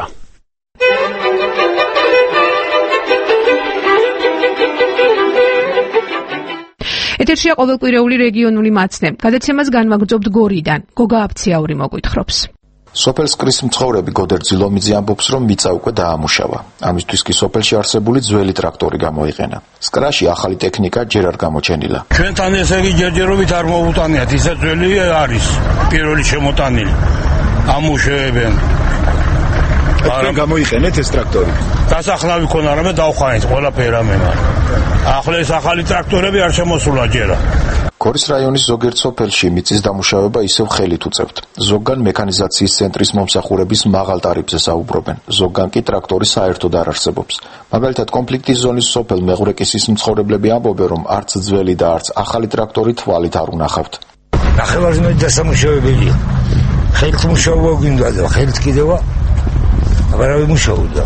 ეთერშია ყოველკვირეული რეგიონული მაცნე. გადაცემას განვაგრძობთ გორიდან. გოგა აფციაური მოგვითხრობს. სოფელს კრის მცხოვრები გოდერ ძილომიძე ამბობს, რომ მიწა უკვე დაამუშავა. ამისთვის კი სოფელში არსებული ძველი ტრაქტორი გამოიყენა. სკრაში ახალი ტექნიკა ჯერ არ გამოჩენილა. ჩვენთან ესე იგი ჯერჯერობით არ მოუტანიათ, ისე ძველი არის პირველი შემოტანილი. ამუშავებენ. არა გამოიყენეთ ეს ტრაქტორი. დასახლავი ქონა რამე დავხანეთ ყველაფერი ამენა. ახლა ეს ახალი ტრაქტორები არ შემოსულა ჯერა. გორის რაიონის ზოგიერთ სოფელში მიწის დამუშავება ისევ ხელით უწევთ. ზოგან მექანიზაციის ცენტრის მომსახურების მაღალ ტარიფზე საუბრობენ. ზოგან კი ტრაქტორი საერთოდ არ არსებობს. მაგალითად, კონფლიქტის ზონის სოფელ მეღვრეკისის მცხოვრებლები ამბობენ, რომ არც ძველი და არც ახალი ტრაქტორი თვალით არ უნახავთ. ნახევარზმნელი დასამუშავებელია. ხელით მუშაობა გვინდა და ხელით კიდევა აღარავი მუშაობდა.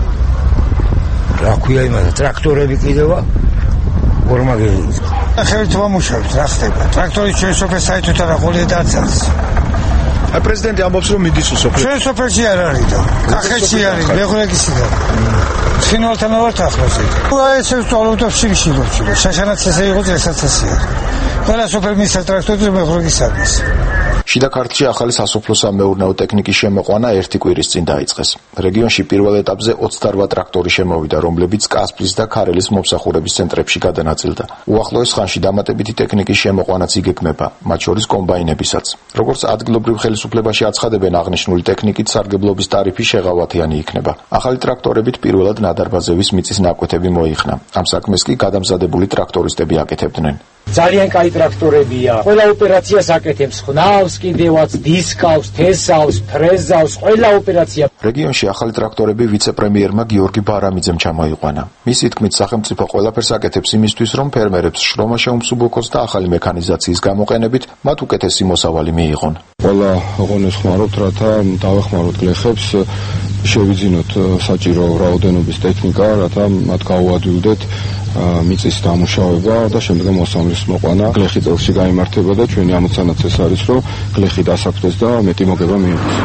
რა ქვია იმადა, ტრაქტორები კიდევა ორმაგელიც. ხელით ვამუშავებთ, რა ხდება? ტრაქტორი ჩვენ სოფელს საერთოდ არ აყოლია და აცავს. პრეზიდენტი ამბობს, რომ მიდის სოფელში. ჩვენ სოფელში არ არის და კახეთში არის, მეღვრეკისიდან. ცხინვალთან ვართ ახლოს. ეს ვსწავლობთ შიმშილოვში. შაშანაც ესე იყო, წესაც ესეა. ყველა სოფელი მის ტრაქტორზე მეღვრეკისადმის. შიდა ქართლში ახალი სასოფლო-სამეურნეო ტექნიკის შემოყვანა ერთი კვირის წინ დაიწყეს. რეგიონში პირველ ეტაპზე 28 ტრაქტორი შემოვიდა, რომლებიც კასპლის და ქარელის მომსახურების ცენტრებში გადანაწილდა. უახლოეს ხანში დამატებითი ტექნიკის შემოყვანაც იგეგმება, მათ შორის კომბაინებისაც. როგორც ადგილობრივ ხელისუფლებაში აცხადებენ, აღნიშნული ტექნიკით სარგებლობის ტარიფი შეღავათიანი იქნება. ახალი ტრაქტორებით პირველად ნადარბაზევის მიწის ნაკვეთები მოიხსნა. ამ საქმეს კი გადამზადებული ტრაქტორისტები აკეთებდნენ. ძალიან კაი ტრაქტორებია. ყველა ოპერაციას აკეთებს, ხნავს კიდევაც, დისკავს, თესავს, ფრეზავს, ყველა ოპერაცია. რეგიონში ახალი ტრაქტორები ვიცე-პრემიერმა გიორგი ბარამიძემ ჩამოიყვანა. მისი თქმით, სახელმწიფო ყველაფერს აკეთებს იმისთვის, რომ ფერმერებს შრომა შეუმსუბუქოს და ახალი მექანიზაციის გამოყენებით მათ უკეთესი მოსავალი მიიღონ. ყველა ოღონდ ხმარობთ, რათა დავეხმაროთ გლეხებს, შევიძინოთ საჭირო რაოდენობის ტექნიკა, რათა მათ გაუადვილდეთ მიწის დამუშავება და შემდეგ მოსამრის მოყვანა. გლეხი წელში გაიმართება და ჩვენი ამოცანაც ეს არის, რომ გლეხი დასაქმდეს და მეტი მოგება მიიღოს.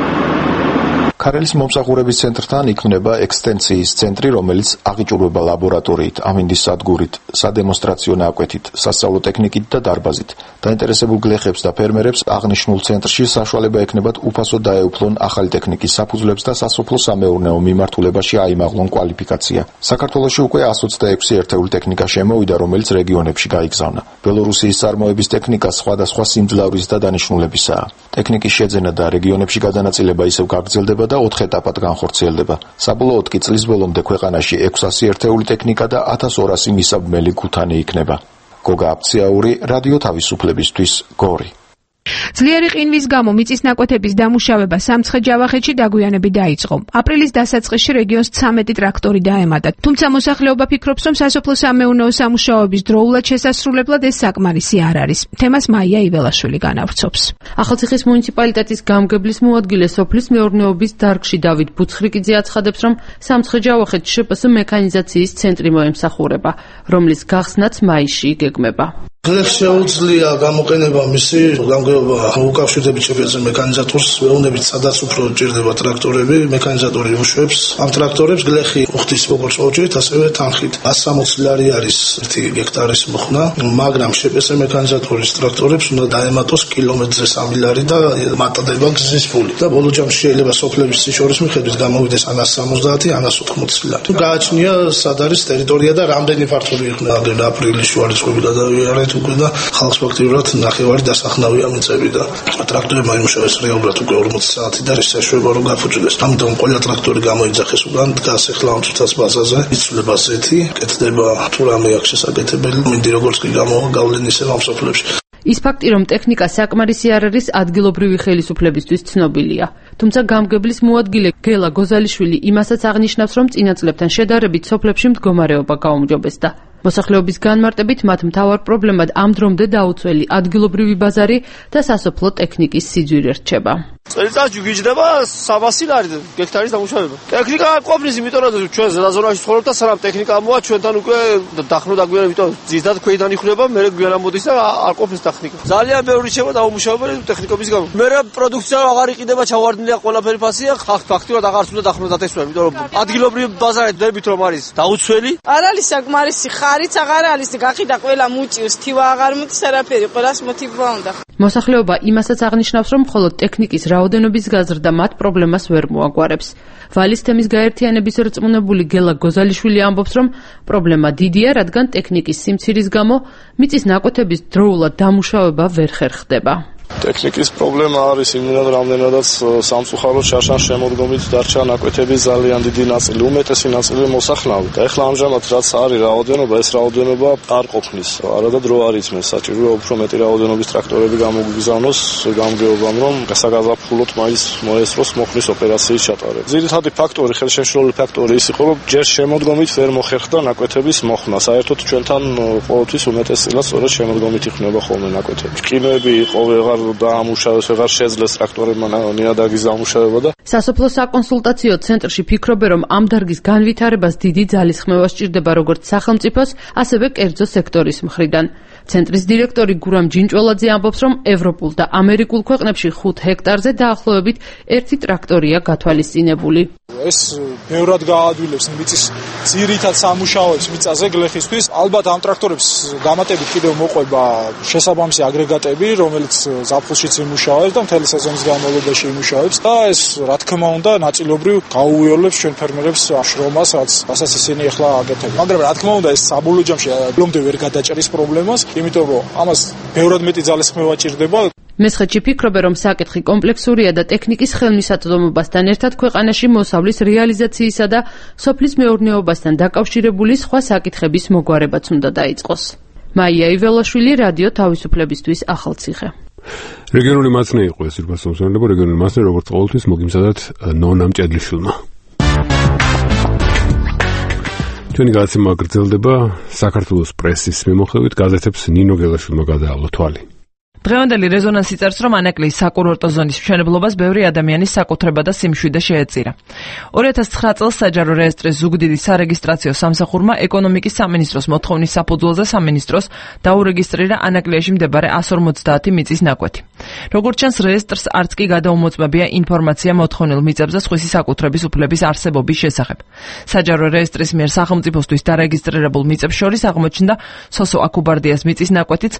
ქარელის მომსახურების ცენტრთან იქმნება ექსტენციის ცენტრი, რომელიც აღიჭურება ლაბორატორიით, ამინდის სადგურით, სადემონსტრაციო ნაკვეთით, სასწავლო ტექნიკით და დარბაზით. დაინტერესებულ გლეხებს და ფერმერებს აღნიშნულ ცენტრში საშუალება ექნებათ უფასოდ დაეუფლონ ახალი ტექნიკის საფუძვლებს და სასოფლო-სამეურნეო მიმართულებაში აიმაღლონ კვალიფიკაცია. საქართველოში უკვე 126 ერთეული ტექნიკა შემოვიდა, რომელიც რეგიონებში გაიგზავნა. ბელორუსიის წარმოების ტექნიკა სხვადასხვა სიმძლავრის და დანიშნულებისაა. ტექნიკის შეძენა და რეგიონებში გადანაწილება ისევ გაგრძელდება და 4 ეტაპად განხორციელდება. საბოლოოდ კი წლის ბოლომდე ქვეყანაში 600 ერთეული ტექნიკა და 1200 მისაბმელი ქუთანი იქნება. გოგა აფციაური, რადიო თავისუფლებისთვის, გორი. ძლიერი ყინვის გამო მიწის ნაკვეთების დამუშავება სამცხე-ჯავახეთში დაგვიანებით დაიწყო. აპრილის დასაწყისში რეგიონს 13 ტრაქტორი დაემატა. თუმცა მოსახლეობა ფიქრობს, რომ სასოფლო-სამეურნეო სამუშაოების დროულად შესასრულებლად ეს საკმარისი არ არის. თემას მაია იველაშვილი განავრცობს. ახალციხის მუნიციპალიტეტის გამგებლის მოადგილე სოფლის მეურნეობის დარგში დავით ბუცხრიკიძე აცხადებს, რომ სამცხე-ჯავახეთში შპს მექანიზაციის ცენტრი მოემსახურება, რომლის გახსნაც მაისში იგეგმება. გლეხს შეუძლია გამოყენება მისი გამგეობა უკავშირდებით შეფერზე მექანიზატორს ვეუბნებით, სადაც უფრო ჭირდება ტრაქტორები, მექანიზატორი უშვებს ამ ტრაქტორებს, გლეხი უხდის როგორც ოჯახით, ასევე თანხით. 160 ლარი არის 1 გექტარის მოხსნა, მაგრამ შეფერზე მექანიზატორის ტრაქტორებს უნდა დაემატოს კილომეტრზე 3 ლარი და მატდება გზის ფული. და ბოლო ჯამში შეიძლება სოფლების შორის მიხედვით გამოვიდეს 170, 180 ლარი. გააჩნია სად არის ტერიტორია და რამდენი ფართობი იქნება აპრილის შუალეცხები გადავიარეთ უკვე და ხალხს ფაქტიურად ნახევარი დასახნავია მიწები და ტრაქტორებმა იმუშავეს რეალურად უკვე 40 საათი და ის შეშვება რომ გაფუჭდეს. ამიტომ ყველა ტრაქტორი გამოიძახეს უკან დგას ახლა ამ წუთას ბაზაზე, იცვლება ზეთი, კეთდება თუ რამე აქვს შესაკეთებელი, მინდი როგორც კი გამოვა გავლენის ამ სოფლებში. ის ფაქტი, რომ ტექნიკა საკმარისი არ არის, ადგილობრივი ხელისუფლებისთვის ცნობილია. თუმცა გამგებლის მოადგილე გელა გოზალიშვილი იმასაც აღნიშნავს, რომ წინა წლებთან შედარებით სოფლებში მდგომარეობა გაუმჯობესდა. მოსახლეობის განმარტებით მათ მთავარ პრობლემად ამ დრომდე დაუცველი ადგილობრივი ბაზარი და სასოფლო ტექნიკის სიძვირი რჩება. წელიწადში გიждდება 300 ლარი გექტარის დამუშავება. ტექნიკა ყოფნის, იმიტომ რომ ჩვენ ზონაში ცხოვრობთ და სანამ ტექნიკა მოა ჩვენთან უკვე დახნო დაგვიანება, იმიტომ ზედად ქვეიდან იხვრება, მე გვიანა მოდის და არ ყოფნის ტექნიკა. ძალიან ბევრი შევა დაუმუშავებელი ტექნიკობის გამო. მე პროდუქცია აღარ იყიდება, ჩავარდნილია ყველაფერი ფასია, ფაქტიურად აღარ უნდა დახნო დათესვა, იმიტომ რომ ადგილობრივი ბაზარი დებით რომ არის დაუცველი. არ არის საკმარისი ხარიც აღარ არის, გაყიდა ყველა მუჭიოს, თივა აღარ მოდის არაფერი, ყველას მოტივა უნდა. მოსახლეობა იმასაც აღნიშნავს, რომ მხოლოდ ტექნიკის რაოდენობის გაზრდა მათ პრობლემას ვერ მოაგვარებს. ვალის თემის გაერთიანების რწმუნებული გელა გოზალიშვილი ამბობს, რომ პრობლემა დიდია, რადგან ტექნიკის სიმცირის გამო მიწის ნაკვეთების დროულად დამუშავება ვერ ხერხდება. ტექნიკის პრობლემა არის იმდენად, რამდენადაც სამწუხაროდ შარშან შემოდგომით დარჩა ნაკვეთების ძალიან დიდი ნაწილი, უმეტესი ნაწილი მოსახლეობა. და ეხლა ამჟამად რაც არის რაოდენობა, ეს რაოდენობა არ ყოფნის. არადა დრო არ იწმენს, საჭიროა უფრო მეტი რაოდენობის ტრაქტორები გამოგიგზავნოს გამგეობამ, რომ გასაგაზაფხულოთ მაინც მოესწროს მოხლის ოპერაციის ჩატარება. ძირითადი ფაქტორი, ხელშემშლელი ფაქტორი ის იყო, რომ ჯერ შემოდგომით ვერ მოხერხდა ნაკვეთების მოხსნა. საერთოდ ჩვენთან ყოველთვის უმეტესწილად სწორედ შემოდგომით იქნება ხოლმე ნაკვეთები. ყინვები იყო ვეღარ დაამუშავეს, ვეღარ შეძლეს ტრაქტორებმა ნიადაგის დამუშავება და სასოფლო საკონსულტაციო ცენტრში ფიქრობენ, რომ ამ დარგის განვითარებას დიდი ძალისხმევა სჭირდება როგორც სახელმწიფოს, ასევე კერძო სექტორის მხრიდან. ცენტრის დირექტორი გურამ ჯინჭველაძე ამბობს, რომ ევროპულ და ამერიკულ ქვეყნებში 5 ჰექტარზე დაახლოებით 1 ტრაქტორია გათვალისწინებული. ეს ბევრად გაადვილებს მიწის ძირითად სამუშაოებს მიწაზე გლეხისთვის. ალბათ ამ ტრაქტორებს დამატებით კიდევ მოყვება შესაბამისი აგრეგატები, რომელიც ზაფხულშიც იმუშავებს და მთელი სეზონის განმავლობაში იმუშავებს და ეს რა თქმა უნდა ნაწილობრივ გაუვიოლებს ჩვენ ფერმერებს შრომას, რასაც ისინი ახლა აკეთებენ. მაგრამ რა თქმა უნდა ეს საბოლოო ჯამში ბლომდე ვერ გადაჭრის პრობლემას, იმიტომ რომ ამას ბევრად მეტი ძალისხმევა ჭირდება. მესხეთში ფიქრობენ, რომ საკითხი კომპლექსურია და ტექნიკის ხელმისაწვდომობასთან ერთად ქვეყანაში მოსავლის რეალიზაციისა და სოფლის მეურნეობასთან დაკავშირებული სხვა საკითხების მოგვარებაც უნდა დაიწყოს. მაია იველაშვილი, რადიო თავისუფლებისთვის, ახალციხე. რეგიონული მასწავლებელი იყო ეს რიგოსომსონელება, რეგიონული მასწავლებელი როგორც ყოველთვის მოგიმზადათ ნონა მჭედლიშვილმა. ჩვენი გადაცემა გრძელდება საქართველოს პრესის მიმოხილვით, გაზეთებს ნინო გელაშვილმა გადაავლა თვალი. დღევანდელი რეზონანსი წერს, რომ ანაკლიის საკურორტო ზონის მშენებლობას ბევრი ადამიანის საკუთრება და სიმშვიდე შეეწირა. 2009 წელს საჯარო რეესტრის ზუგდიდი სარეგისტრაციო სამსახურმა ეკონომიკის სამინისტროს მოთხოვნის საფუძველზე სამინისტროს დაურეგისტრირა ანაკლიაში მდებარე 150 მიწის ნაკვეთი. როგორც ჩანს, რეესტრს არც კი გადაუმოწმებია ინფორმაცია მოთხოვნილ მიწებზე სხვისი საკუთრების უფლების არსებობის შესახებ. საჯარო რეესტრის მიერ სახელმწიფოსთვის დარეგისტრირებულ მიწებს შორის აღმოჩნდა სოსო აკუბარდიას მიწის ნაკვეთიც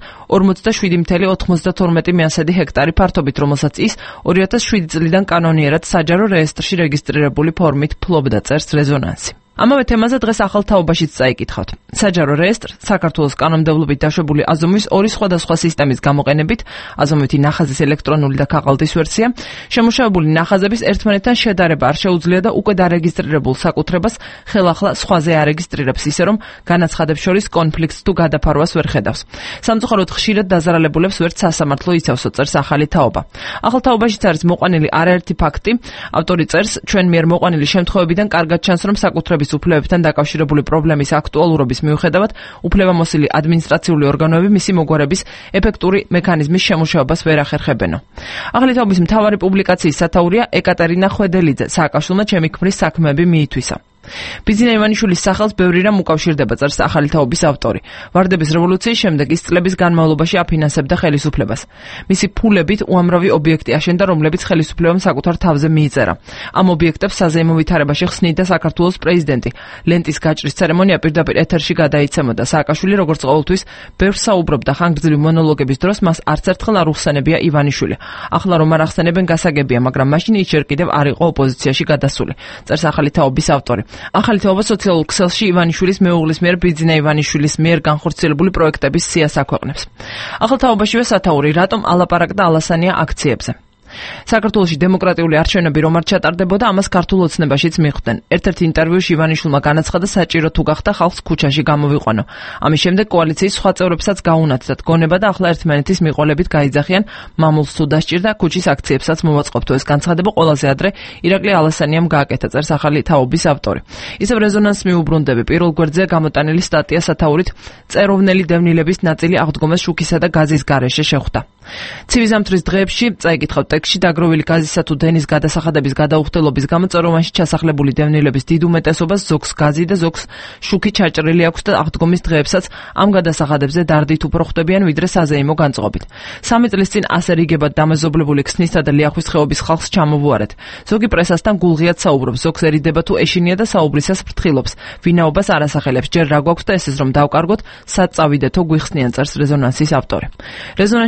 47,92 მეასადი ჰექტარი ფართობით, რომელსაც ის 2007 წლიდან კანონიერად საჯარო რეესტრში რეგისტრირებული ფორმით ფლობდა, წერს რეზონანსი. ამავე თემაზე დღეს ახალ თაობაშიც წაიკითხავთ. საჯარო რეესტრ საქართველოს კანონმდებლობით დაშვებული აზომვის ორი სხვადასხვა სისტემის გამოყენებით, აზომვითი ნახაზის ელექტრონული და ქაღალდის ვერსია, შემუშავებული ნახაზების ერთმანეთთან შედარება არ შეუძლია და უკვე დარეგისტრირებულ საკუთრებას ხელახლა სხვაზე არეგისტრირებს, ისე რომ განაცხადებს შორის კონფლიქტს თუ გადაფარვას ვერ ხედავს. სამწუხაროდ ხშირად დაზარალებულებს ვერც სასამართლო იცავსო, წერს ახალი თაობა. ახალ თაობაშიც არის მოყვანილი არაერთი ფაქტი. ავტორი წერს, ჩვენ მიერ მოყვანილი შემთხვევებიდან კარგად ჩანს, რომ საკუთრების უფლებებთან დაკავშირებული პრობლემის აქტუალურობის მიუხედავად, უფლებამოსილი ადმინისტრაციული ორგანოები მისი მოგვარების ეფექტური მექანიზმის შემუშავებას ვერ ახერხებენო. ახალი თაობის მთავარი პუბლიკაციის სათაურია ეკატერინა ხვედელიძე, სააკაშვილმა ჩემი ქმრის საქმეები მიითვისა. ბიზინა ივანიშვილის სახელს ბევრი რამ უკავშირდება, წერს ახალი თაობის ავტორი. ვარდების რევოლუციის შემდეგ ის წლების განმავლობაში აფინანსებდა ხელისუფლებას. მისი ფულებით უამრავი ობიექტი აშენდა, რომლებიც ხელისუფლებამ საკუთარ თავზე მიიწერა. ამ ობიექტებს საზეიმო ვითარებაში ხსნიდა საქართველოს პრეზიდენტი. ლენტის გაჭრის ცერემონია პირდაპირ ეთერში გადაიცემოდა. სააკაშვილი, როგორც ყოველთვის, ბევრს საუბრობდა ხანგრძლივი მონოლოგების დროს, მას არც ერთხელ არ უხსენებია ივანიშვილი. ახლა რომ არ ახსენებენ, გასაგებია, მაგრამ მაშინ ის ჯერ კიდევ არ იყო ოპოზიციაში გადასული, წერს ახალი თაობის ავტორი. ახალი თაობა სოციალურ ქსელში ივანიშვილის მეუღლის მიერ ბიძინა ივანიშვილის მიერ განხორციელებული პროექტების სიას აქვეყნებს. ახალ თაობაშივე სათაური, რატომ ალაპარაკდა ალასანია აქციებზე. საქართველოში დემოკრატიული არჩევნები რომ არ ჩატარდებოდა, ამას ქართულ ოცნებაშიც მიხვდნენ. ერთ-ერთ ინტერვიუში ივანიშვილმა განაცხადა, საჭირო თუ გახდა ხალხს ქუჩაში გამოვიყვანო. ამის შემდეგ კოალიციის სხვა წევრებსაც გაუნათდათ გონება და ახლა ერთმანეთის მიყოლებით გაიძახიან, მამულს თუ დასჭირდა, ქუჩის აქციებსაც მოვაწყობთ. ეს განცხადება ყველაზე ადრე ირაკლი ალასანიამ გააკეთა, წერს ახალი თაობის ავტორი. ისევ რეზონანსს მიუბრუნდები. პირველ გვერდზე გამოტანილი სტატია სათაურით წეროვნელი დევნილების ნაწილი აღდგომას შუქისა და გაზის გარეშე შეხვდა. ცივი ზამთრის დღეებში წაიკითხავთ ტექსტში დაგროვილი გაზისა თუ დენის გადასახადების გადაუხდელობის გამო წეროვანში ჩასახლებული დევნილების დიდ უმეტესობას ზოგს გაზი და ზოგს შუქი ჩაჭრილი აქვს და აღდგომის დღეებსაც ამ გადასახადებზე დარდით უფრო ხვდებიან ვიდრე საზეიმო განწყობით. 3 წლის წინ ასე რიგებად დამეზობლებული ქსნისა და ლიახვის ხეობის ხალხს ჩამოვუარეთ. ზოგი პრესასთან გულღიად საუბრობს, ზოგს ერიდება თუ ეშინია და საუბრისას ფრთხილობს. ვინაობას არ ასახელებს, ჯერ რა გვაქვს და ესეც რომ დავკარგოთ, სად წავიდეთო გვიხსნიან, წერს რეზონანსის ავტორი. რეზონანსშივე პატრიარქ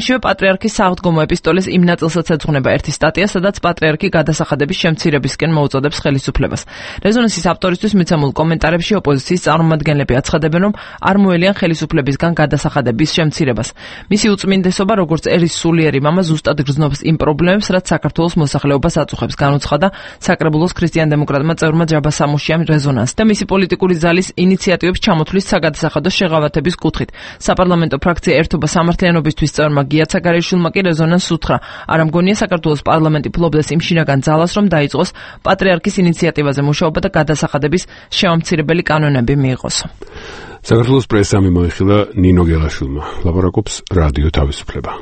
პატრიარქი საღვთგომო ეპისტოლის იმ ნაწილსაც ეძღვნება ერთი სტატია, სადაც პატრიარქი გადასახადების შემცირებისკენ მოუწოდებს ხელისუფლებას. რეზონანსის ავტორისთვის მიცემულ კომენტარებში ოპოზიციის წარმომადგენლები აცხადებენ, რომ არ მოელიან ხელისუფლებისგან გადასახადების შემცირებას. მისი უწმინდესობა, როგორც ერის სულიერი მამა, ზუსტად გრძნობს იმ პრობლემებს, რაც საქართველოს მოსახლეობას აწუხებს, განუცხადა საკრებულოს ქრისტიან-დემოკრატმა წევრმა ჯაბა სამუშიამ რეზონანსს და მისი პოლიტიკური ძალის ინიციატივებს ჩამოთვლის საგადასახადო შეღავათების კუთხით. საპარლამენტო ფრაქცია ერთობა სამართლიანობისთვის წევრმა გია ცაგარეიშვილმა კი რეზონანსს უთხრა. არ ამგონია საქართველოს პარლამენტი ფლობდეს იმ შინაგან ძალას, რომ დაიწყოს პატრიარქის ინიციატივაზე მუშაობა და გადასახადების შემამცირებელი კანონები მიიღოს. საქართველოს პრესამ მოიხილა ნინო გელაშვილმა. ლაპარაკობს რადიო თავისუფლება.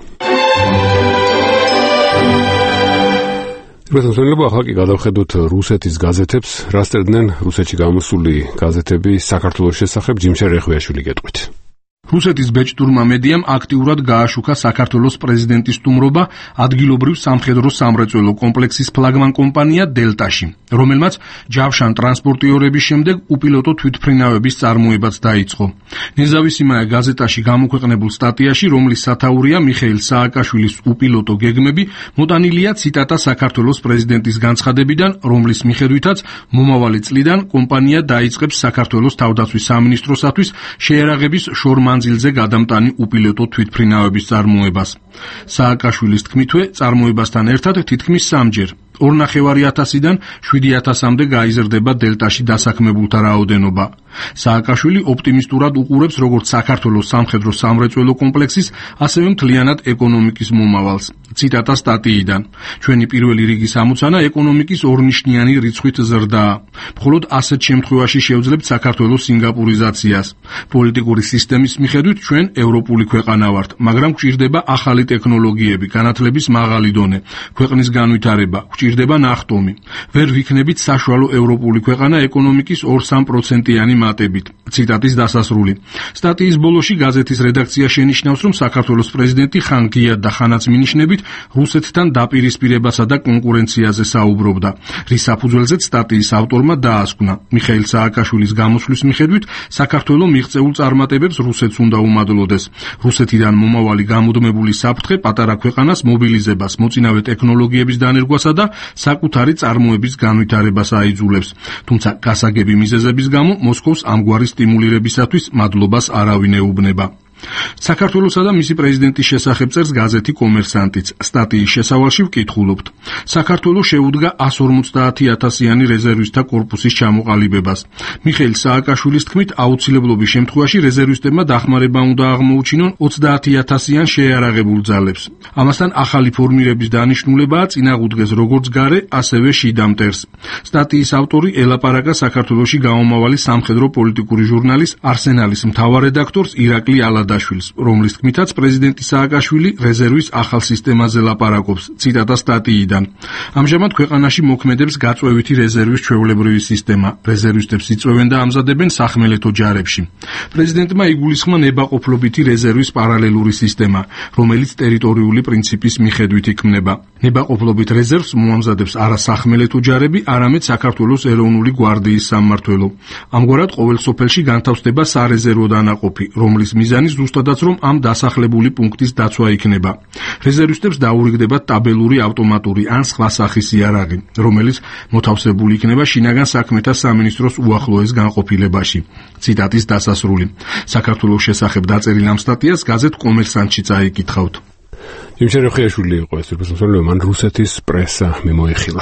რუსეთს ახლა კი გადავხედოთ რუსეთის გაზეთებს, რა სწერდნენ რუსეთში გამოსული გაზეთები საქართველოს შესახებ ჯიმშერ რეხვიაშვილი გეტყვით. რუსეთის ბეჭდურმა მედიამ აქტიურად გააშუქა საქართველოს პრეზიდენტის სტუმრობა ადგილობრივ სამხედრო სამრეწველო კომპლექსის ფლაგმან კომპანია დელტაში, რომელმაც ჯავშან ტრანსპორტიორების შემდეგ უპილოტო თვითმფრინავების წარმოებაც დაიწყო. ნეზავისიმაია გაზეტაში გამოქვეყნებულ სტატიაში, რომლის სათაურია მიხეილ სააკაშვილის უპილოტო გეგმები, მოტანილია ციტატა საქართველოს პრეზიდენტის განცხადებიდან, რომლის მიხედვითაც მომავალი წლიდან კომპანია დაიწყებს საქართველოს თავდაცვის სამინისტროსათვის შეერაღების მანძილზე გადამტანი უპილოტო თვითმფრინავების წარმოებას. სააკაშვილის თქმითვე, წარმოებასთან ერთად თითქმის 3-ჯერ 2,500-დან 7,000-მდე გაიზრდება დელტაში დასაქმებულთა რაოდენობა. სააკაშვილი ოპტიმისტურად უყურებს როგორც საქართველოს სამხედრო სამრეწველო კომპლექსის, ასევე მთლიანად ეკონომიკის მომავალს. ციტატა სტატიიდან. ჩვენი პირველი რიგის ამოცანა ეკონომიკის ორნიშნიანი რიცხვით ზრდაა. მხოლოდ ასეთ შემთხვევაში შევძლებთ საქართველოს სინგაპურიზაციას. პოლიტიკური სისტემის მიხედვით ჩვენ ევროპული ქვეყანა ვართ, მაგრამ გვჭირდება ახალი ტექნოლოგიები, განათლების მაღალი დონე, ქვეყნის განვითარება, გვჭირდება ნახტომი. ვერ ვიქნებით საშუალო ევროპული ქვეყანა ეკონომიკის 2-3%-იანი მატებით. ციტატის დასასრული. სტატიის ბოლოში გაზეთის რედაქცია შენიშნავს, რომ საქართველოს პრეზიდენტი ხან გიად და ხანაც მინიშნებით რუსეთთან დაპირისპირებასა და კონკურენციაზე საუბრობდა, რის საფუძველზეც სტატიის ავტორმა დაასკვნა. მიხეილ სააკაშვილის გამოსვლის მიხედვით საქართველო მიღწეულ წარმატებებს რუსეთს უნდა უმადლოდეს. რუსეთიდან მომავალი გამუდმებული საფრთხე პატარა ქვეყანას მობილიზებას, მოწინავე ტექნოლოგიების დანერგვასა და საკუთარი წარმოების განვითარებას აიძულებს. თუმცა გასაგები მიზეზების გამო მოსკოვს ამგვარი სტიმულირებისათვის მადლობას არავინ ეუბნება. საქართველოსა და მისი პრეზიდენტის შესახებ წერს გაზეთი კომერსანტიც. სტატიის შესავალში ვკითხულობთ. საქართველო შეუდგა 150,000-იანი რეზერვისტთა კორპუსის ჩამოყალიბებას. მიხეილ სააკაშვილის თქმით, აუცილებლობის შემთხვევაში რეზერვისტებმა დახმარება უნდა აღმოუჩინონ 30,000-იან შეიარაღებულ ძალებს. ამასთან ახალი ფორმირების დანიშნულებაა წინაღუდგეს როგორც გარე, ასევე შიდა მტერს. სტატიის ავტორი ელაპარაკა საქართველოში გამომავალი სამხედრო პოლიტიკური ჟურნალის არსენალის მთავარ რედაქტორს ირაკლი ალადაშვილს, რომლის თქმითაც პრეზიდენტი სააკაშვილი რეზერვის ახალ სისტემაზე ლაპარაკობს. ციტატა სტატიიდან. ამჟამად ქვეყანაში მოქმედებს გაწვევითი რეზერვის ჩვეულებრივი სისტემა. რეზერვისტებს იწვევენ და ამზადებენ სახმელეთო ჯარებში. პრეზიდენტმა იგულისხმა ნებაყოფლობითი რეზერვის პარალელური სისტემა, რომელიც ტერიტორიული პრინციპის მიხედვით იქმნება. ნებაყოფლობით რეზერვს მოამზადებს არა სახმელეთო ჯარები, არამედ საქართველოს ეროვნული გვარდიის სამმართველო. ამგვარად ყოველ სოფელში განთავსდება სარეზერვო დანაყოფი, რომლის მიზანი ზუსტადაც რომ ამ დასახლებული პუნქტის დაცვა იქნება. რეზერვისტებს დაურიგდებათ ტაბელური ავტომატური ან სხვა სახის იარაღი, რომელიც მოთავსებული იქნება შინაგან საქმეთა სამინისტროს უახლოეს განყოფილებაში. ციტატის დასასრული. საქართველოს შესახებ დაწერილ ამ სტატიას გაზეთ კომერსანტში წაიკითხავთ. ჯიმშერ რეხვიაშვილი იყო ეს რუსეთის მან რუსეთის პრესა მიმოიხილა.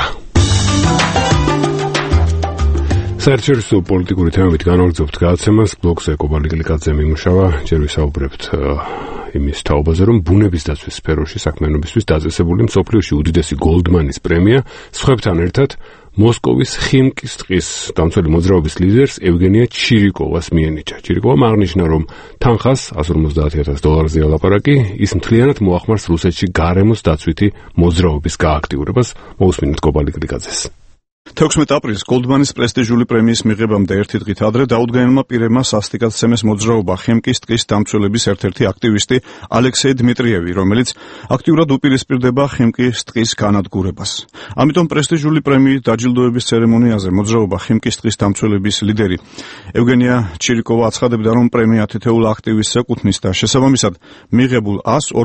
საერთაშორისო პოლიტიკური თემებით განვაგრძობთ გადაცემას, ბლოგზე კობალი გლიკაძე მიმუშავა, ჯერ ვისაუბრებთ იმის თაობაზე, რომ ბუნების დაცვის სფეროში საქმიანობისთვის დაწესებული მსოფლიოში უდიდესი გოლდმანის პრემია სხვებთან ერთად მოსკოვის ხიმკის ტყის დამცველი მოძრაობის ლიდერს ევგენია ჩირიკოვას მიენიჭა. ჩირიკოვამ აღნიშნა, რომ თანხას $150,000 ელაპარაკი, ის მთლიანად მოახმარს რუსეთში გარემოს დაცვითი მოძრაობის გააქტიურებას. მოусმინეთ კობალი გლიკაძეს. 16 აპრილს გოლდმანის პრესტიჟული პრემიის მიღებამდე ერთი დღით ადრე დაუდგენელმა პირებმა სასტიკად-სცემეს მოძრაობა ხიმკის ტყის დამცველების ერთ-ერთი აქტივისტი ალექსეი დმიტრიევი, რომელიც აქტიურად უპირისპირდება ხიმკის ტყის განადგურებას. ამიტომ პრესტიჟული პრემიით დაჯილდოების ცერემონიაზე მოძრაობა ხიმკის ტყის დამცველების ლიდერი ევგენია ჩირიკოვა აცხადებდა, რომ პრემია თითოეულ აქტივისტს ეკუთვნის და შესაბამისად მიღებულ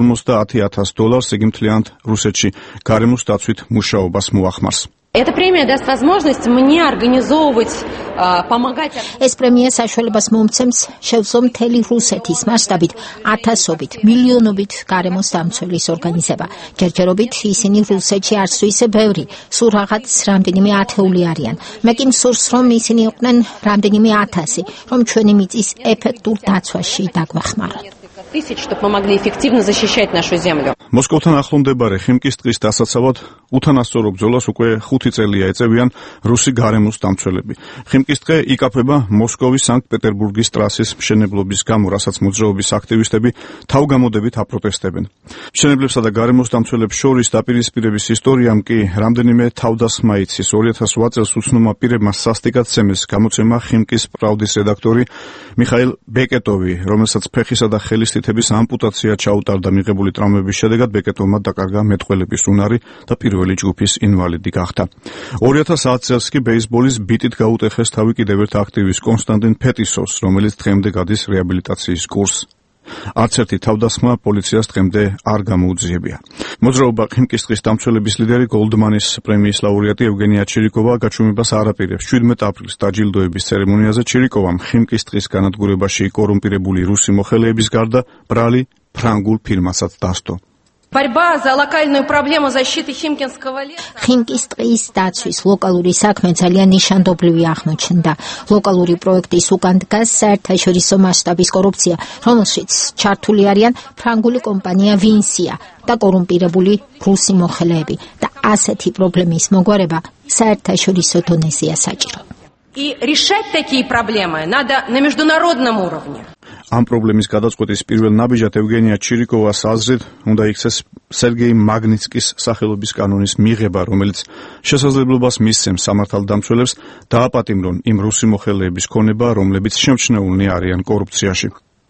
$150,000 იგი მთლიანად რუსეთში გარემოს დაცვით მუშაობას მოახმარს. Эта премия даст возможность мне организовывать, помогать. ეს პრემია საშუალებას მომცემს შევძლო მთელი რუსეთის მასშტაბით ათასობით, მილიონობით გარემოს დამცველის ორგანიზება. ჯერჯერობით ისინი რუსეთში არც თუ ისე ბევრი, სულ რაღაც რამდენიმე ათეული არიან. მე კი მსურს, რომ ისინი იყვნენ რამდენიმე ათასი, რომ ჩვენი მიწის ეფექტურ დაცვაში დაგვეხმაროთ. Тысяч, чтобы мы могли эффективно защищать нашу землю. მოსკოვთან ახლომდებარე ხიმკის ტყის დასაცავად უთანასწორო ბრძოლას უკვე 5 წელია ეწევიან რუსი გარემოს დამცველები. ხიმკის ტყე იკაფება მოსკოვის სანქტ-პეტერბურგის ტრასის მშენებლობის გამო, რასაც მოძრაობის აქტივისტები თავგამოდებით აპროტესტებენ. მშენებლებსა და გარემოს დამცველებს შორის დაპირისპირების ისტორიამ კი რამდენიმე თავდასხმა იცის. 2008 წელს უცნობმა პირებმა სასტიკად სცემეს გამოცემა ხიმკის პრავდის რედაქტორი მიხაილ ბეკეტოვი, რომელსაც ფეხისა და ხელის თითების ამპუტაცია ჩაუტარდა მიღებული ტრამვების შედეგად. ბეკეტოვმა დაკარგა მეტყველების უნარი და პირველი ჯგუფის ინვალიდი გახდა. 2010 წელს კი ბეისბოლის ბიტით გაუტეხეს თავი კიდევ ერთ აქტივისტ კონსტანტინ ფეტისოვს, რომელიც დღემდე გადის რეაბილიტაციის კურსს. არც ერთი თავდასხმა პოლიციას დღემდე არ გამოუძიებია. მოძრაობა ხიმკის ტყის დამცველების ლიდერი გოლდმანის პრემიის ლაურეატი ევგენია ჩირიკოვა გაჩვენებას არ აპირებს. 17 აპრილს დაჯილდოების ცერემონიაზე ჩირიკოვამ ხიმკის ტყის განადგურებაში კორუმპირებული რუსი მოხელეების გარდა ბრალი ფრანგულ ფირმასაც დასდო. Борьба за локальную проблему защиты Химкинского леса. ხიმკის ტყის დაცვის ლოკალური საქმე ძალიან ნიშანდობლივი აღმოჩნდა. ლოკალური პროექტის უკან დგას საერთაშორისო მასშტაბის კორუფცია, რომელშიც ჩართული არიან ფრანგული კომპანია ვინსია და კორუმპირებული რუსი მოხელეები და ასეთი პრობლემის მოგვარება საერთაშორისო დონეზეა საჭირო. И решать такие проблемы надо на международном уровне. ამ პრობლემის გადაწყვეტის პირველ ნაბიჯად ევგენია ჩირიკოვას აზრით უნდა იქცეს სერგეი მაგნიცკის სახელობის კანონის მიღება, რომელიც შესაძლებლობას მისცემს სამართალდამცველებს დააპატიმრონ იმ რუსი მოხელეების ქონება, რომლებიც შემჩნეულნი არიან კორუფციაში.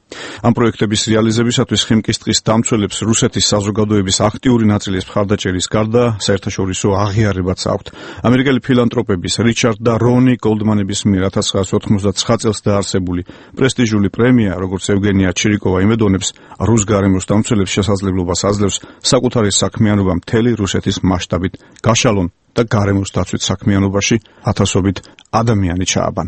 ამ პროექტების რეალიზებისათვის ხიმკის ტყის დამცველებს რუსეთის საზოგადოების აქტიური ნაწილის მხარდაჭერის გარდა საერთაშორისო აღიარებაც აქვთ. ამერიკელი ფილანტროპების რიჩარდ და რონი გოლდმანების მიერ 1999 წელს დაარსებული პრესტიჟული პრემია, როგორც ევგენია ჩირიკოვა იმედონებს, რუს გარემოს დამცველებს შესაძლებლობას აძლევს საკუთარი საქმიანობა მთელი რუსეთის მასშტაბით გაშალონ და გარემოს დაცვით საქმიანობაში ათასობით ადამიანი ჩააბან.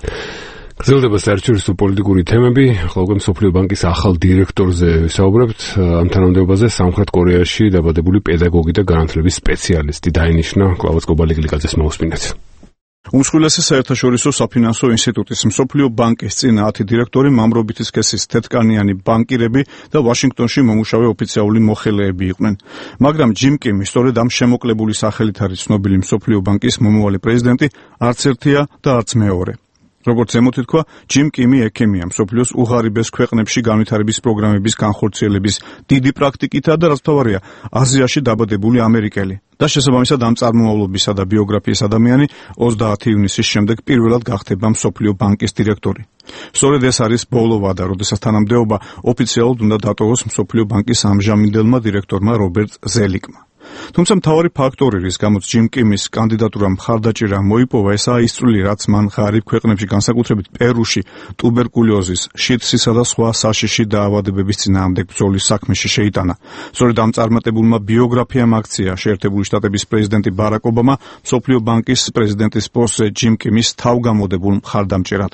გრძელდება საერთაშორისო პოლიტიკური თემები, ხოლო მსოფლიო ბანკის ახალ დირექტორზე ვისაუბრებთ. ამ თანამდებობაზე სამხრეთ კორეაში დაბადებული პედაგოგი და განათლების სპეციალისტი დაინიშნა. კლავაც კობალიგლიკაძეს მოусმინეთ. უმსხვილესი საერთაშორისო საფინანსო ინსტიტუტის მსოფლიო ბანკის წინა 10 დირექტორი მამრობითი სქესის თეთრკანიანი ბანკირები და ვაშინგტონში მომუშავე ოფიციალური მოხელეები იყვნენ. მაგრამ ჯიმ კიმი სწორედ ამ შემოკლებული სახელით არის ცნობილი მსოფლიო ბანკის მომავალი პრეზიდენტი, არც ერთია და არც მეორე. როგორც ზემოთ ითქვა, ჯიმ კიმი ექიმია, მსოფლიოს უღარიბეს ქვეყნებში განვითარების პროგრამების განხორციელების დიდი პრაქტიკითა და რაც თავარია, აზიაში დაბადებული ამერიკელი. და შესაბამისად ამ წარმომავლობისა და ბიოგრაფიის ადამიანი 30 ივნისის შემდეგ პირველად გახდება მსოფლიო ბანკის დირექტორი. სწორედ ეს არის ბოლო ვადა, როდესაც თანამდებობა ოფიციალურად უნდა დატოვოს მსოფლიო ბანკის ამჟამინდელმა დირექტორმა რობერტ ზელიკმა. თუმცა მთავარი ფაქტორი, რის გამოც ჯიმ კიმის კანდიდატურა მხარდაჭერა მოიპოვა, ესაა ის წვლილი, რაც მან ღარიბ ქვეყნებში, განსაკუთრებით პერუში, ტუბერკულოზის, შიდსისა და სხვა საშიში დაავადებების წინააღმდეგ ბრძოლის საქმეში შეიტანა. სწორედ ამ წარმატებულმა ბიოგრაფიამ აქცია შეერთებული შტატების პრეზიდენტი ბარაკ ობამა მსოფლიო ბანკის პრეზიდენტის პოსტზე ჯიმ კიმის თავგამოდებულ მხარდამჭერად.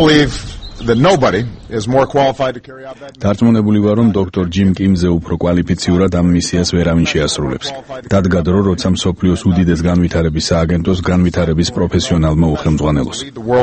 დარწმუნებული ვარ, რომ დოქტორ ჯიმ კიმზე უფრო კვალიფიციურად ამ მისიას ვერავინ შეასრულებს. დადგა დრო, როცა მსოფლიოს უდიდეს განვითარების სააგენტოს განვითარების პროფესიონალმა უხელმძღვანელოს.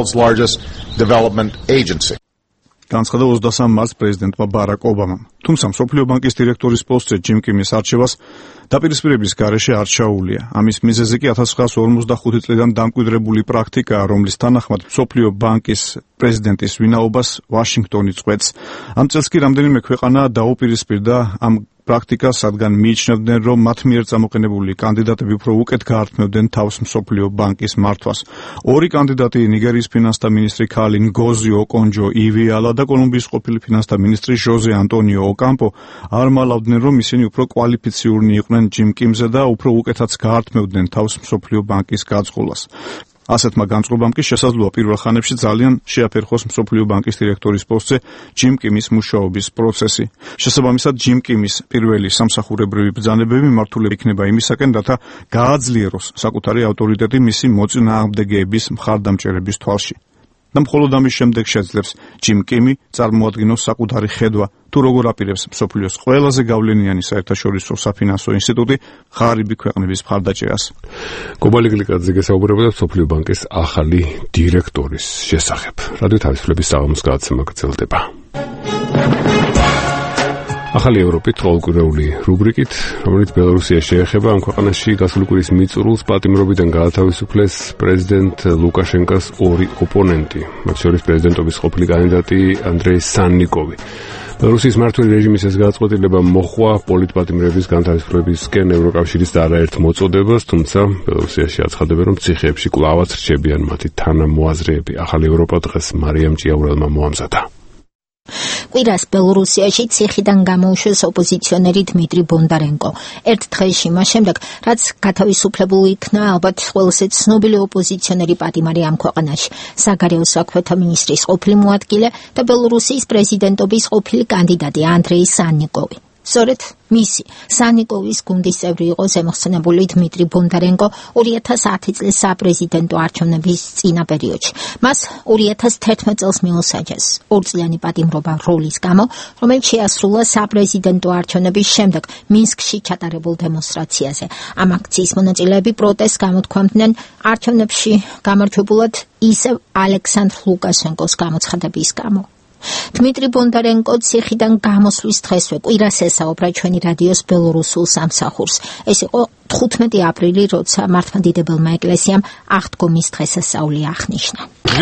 განცხადა 23 მარტს პრეზიდენტმა ბარაკ ობამამ. თუმცა მსოფლიო ბანკის დირექტორის პოსტზე ჯიმ კიმის არჩევას დაპირისპირების გარეშე არ ჩაუვლია. ამის მიზეზი კი 1945 წლიდან დამკვიდრებული პრაქტიკაა, რომლის თანახმად მსოფლიო ბანკის პრეზიდენტის ვინაობას ვაშინგტონი წყვეტს. ამ წელს კი რამდენიმე ქვეყანა დაუპირისპირდა ამ პრაქტიკას, რადგან მიიჩნევდნენ, რომ მათ მიერ წამოყენებული კანდიდატები უფრო უკეთ გაართმევდნენ თავს მსოფლიო ბანკის მართვას. ორი კანდიდატი ნიგერიის ფინანსთა მინისტრი ქალი ნგოზი ოკონჯო ივიალა და კოლუმბიის ყოფილი ფინანსთა მინისტრი ჟოზე ანტონიო ოკამპო არ მალავდნენ, რომ ისინი უფრო კვალიფიციურნი იყვნენ ჯიმ კიმზე და უფრო უკეთაც გაართმევდნენ თავს მსოფლიო ბანკის გაწყობას. ასეთმა განწყობამ კი შესაძლოა პირველ ხანებში ძალიან შეაფერხოს მსოფლიო ბანკის დირექტორის პოსტზე ჯიმ კიმის მუშაობის პროცესი. შესაბამისად, ჯიმ კიმის პირველი სამსახურებრივი ბრძანებები მიმართულები იქნება იმისაკენ, რათა გააძლიეროს საკუთარი ავტორიტეტი მისი მოწინააღმდეგეების მხარდამჭერების თვალში. და მხოლოდ ამის შემდეგ შეძლებს ჯიმ კიმი წარმოადგინოს საკუთარი ხედვა, თუ როგორ აპირებს მსოფლიოს ყველაზე გავლენიანი საერთაშორისო საფინანსო ინსტიტუტი ღარიბი ქვეყნების მხარდაჭერას. კობალი გლიკაძე გესაუბრებოდა მსოფლიო ბანკის ახალი დირექტორის შესახებ. რადიო თავისუფლების საღამოს გადაცემა გრძელდება. ახალი ევროპით ყოველკვირეული რუბრიკით, რომელიც ბელორუსიას შეეხება, ამ ქვეყანაში გასული კვირის მიწურულს პატიმრობიდან გაათავისუფლეს პრეზიდენტ ლუკაშენკოს ორი ოპონენტი, მათ შორის პრეზიდენტობის ყოფილი კანდიდატი ანდრეი სანნიკოვი. ბელორუსიის მმართველი რეჟიმის ეს გადაწყვეტილება მოჰყვა პოლიტპატიმრების განთავისუფლებისკენ ევროკავშირის და არაერთ მოწოდებას, თუმცა ბელორუსიაში აცხადებენ, რომ ციხეებში კვლავაც რჩებიან მათი თანამოაზრეები. ახალი ევროპა დღეს მარიამ ჭიაურელმა მოამზადა. კვირას ბელორუსიაში ციხიდან გამოუშვეს ოპოზიციონერი დმიტრი ბონდარენკო. ერთ დღეში მას შემდეგ, რაც გათავისუფლებული იქნა ალბათ ყველაზე ცნობილი ოპოზიციონერი პატიმარი ამ ქვეყანაში, საგარეო საქმეთა მინისტრის ყოფილი მოადგილე და ბელორუსიის პრეზიდენტობის ყოფილი კანდიდატი ანდრეი სანნიკოვი. სწორედ მისი სანნიკოვის გუნდის წევრი იყო ზემოხსენებული დმიტრი ბონდარენკო 2010 წლის საპრეზიდენტო არჩევნების წინა პერიოდში. მას 2011 წელს მიუსაჯეს ორწლიანი პატიმრობა როლის გამო, რომელიც შეასრულა საპრეზიდენტო არჩევნების შემდეგ მინსკში ჩატარებულ დემონსტრაციაზე. ამ აქციის მონაწილეები პროტესტს გამოთქვამდნენ არჩევნებში გამარჯვებულად ისევ ალექსანდრ ლუკაშენკოს გამოცხადების გამო. დმიტრი ბონდარენკო ციხიდან გამოსვლის დღესვე კვირას ესაუბრა ჩვენი რადიოს ბელორუსულ სამსახურს. ეს იყო 15 აპრილი, როცა მართლმადიდებელმა ეკლესიამ აღდგომის დღესასწაული აღნიშნა.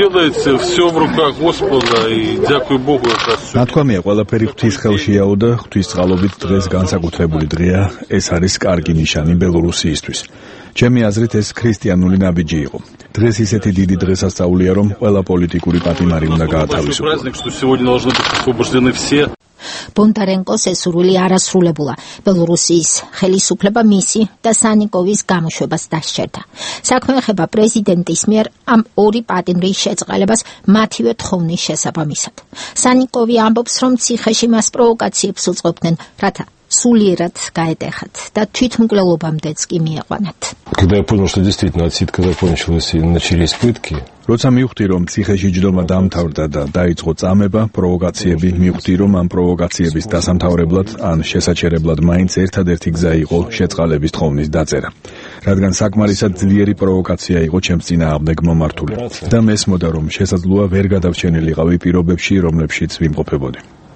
ნათქვამია, ყველაფერი ღვთის ხელშიაო და ღვთის წყალობით დღეს განსაკუთრებული დღეა. ეს არის კარგი ნიშანი ბელორუსიისთვის. ჩემი აზრით ეს ქრისტიანული ნაბიჯი იყო. დღეს ისეთი დიდი დღესასწაულია, რომ ყველა პოლიტიკური პატიმარი უნდა გაათავისუფლოს. ბონდარენკოს ეს სურვილი არასრულებულა. ბელორუსიის ხელისუფლება მისი და სანნიკოვის გამოშვებას დასჯერდა. საქმე ეხება პრეზიდენტის მიერ ამ ორი პატიმრის შეწყალებას მათივე თხოვნის შესაბამისად. სანნიკოვი ამბობს, რომ ციხეში მას პროვოკაციებს უწყობდნენ, რათა სულიერად გაეტეხათ და თვითმკვლელობამდეც კი მieყვანათ. Когда я понял, что действительно отсидка закончилась и начались пытки, როცა მივხვდი, რომ ციხეში ჯდომა დამთავრდა და დაიწყო წამება, პროვოკაციები, მივხვდი, რომ ამ პროვოკაციების დასამთავრებლად ან შესაჩერებლად მაინც ერთადერთი გზა იყო შეწყალების თხოვნის დაწერა. რადგან საკმარისად ძლიერი პროვოკაცია იყო ჩემს წინააღმდეგ მომართული და მესმოდა, რომ შესაძლოა ვერ გადავრჩენილიყავი პირობებში, რომლებშიც ვიმყოფებოდი.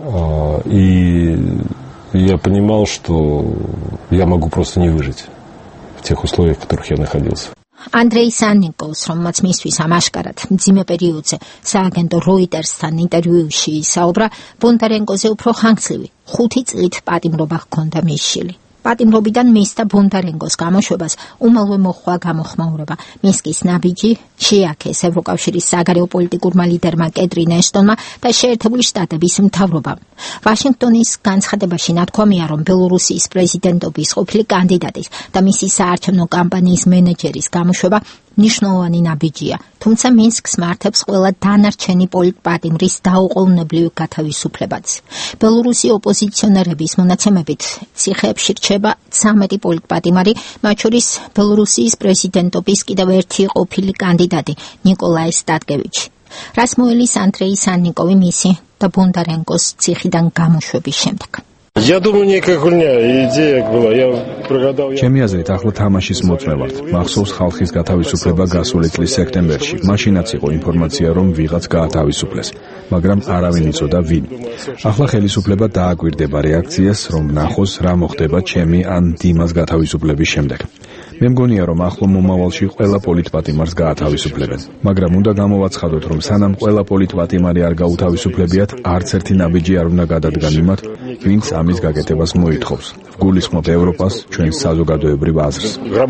Я понимал, что я могу просто не выжить в тех условиях, в которых я находился. ანდრეი სანნიკოვს, რომელმაც მისთვის ამაშკარად მძიმე პერიოდზე სააგენტო როიტერსთან ინტერვიუში ისაუბრა, ბონდარენკოზე უფრო ხანგრძლივი 5 წლით პატიმრობა ჰქონდა მისშილი. პატიმრობიდან მის და ბონდარენკოს გამოშვებას უმალვე მოჰყვა გამოხმაურება. მინსკის ნაბიჯი შეაქეს ევროკავშირის საგარეო პოლიტიკურმა ლიდერმა კეტრინ ეშტონმა და შეერთებული შტატების მთავრობამ. ვაშინგტონის განცხადებაში ნათქვამია, რომ ბელორუსიის პრეზიდენტობის ყოფილი კანდიდატის და მისი საარჩევნო კამპანიის მენეჯერის გამოშვება ნიშნულოვანი ნაბიჯია, თუმცა მინსკს მართებს ყველა დანარჩენი პოლიტპატიმრის დაუყოვნებლივ გათავისუფლებაც. ბელორუსი ოპოზიციონერების მონაცემებით ციხეებში რჩება 13 პოლიტპატიმარი, მათ შორის ბელორუსიის პრეზიდენტობის კიდევ ერთი ყოფილი კანდიდატი ნიკოლაი სტატკევიჩი. რას მოელის ანდრეი სანნიკოვი მისი და ბონდარენკოს ციხიდან გამოშვების შემდეგ. Я думаю, некая хуйня, идея была. Я прогадал. ჩემი აზრით, ახლა თამაშის მოწმე ვართ. მახსოვს ხალხის გათავისუფლება გასული წლის სექტემბერში. მაშინაც იყო ინფორმაცია, რომ ვიღაც გაათავისუფლეს, მაგრამ არავინ იცოდა ვინ. ახლა ხელისუფლება დააკვირდება რეაქციას, რომ ნახოს რა მოხდება ჩემი ან დიმას გათავისუფლების შემდეგ. მე მგონია, რომ ახლო მომავალში ყველა პოლიტპატიმარს გაათავისუფლებენ, მაგრამ უნდა გამოვაცხადოთ, რომ სანამ ყველა პოლიტპატიმარი არ გაუთავისუფლებიათ, არც ერთი ნაბიჯი არ უნდა გადადგან იმათ, ვინც ამის გაკეთებას მოითხოვს. გულისხმობ ევროპას, ჩვენს საზოგადოებრივ აზრს.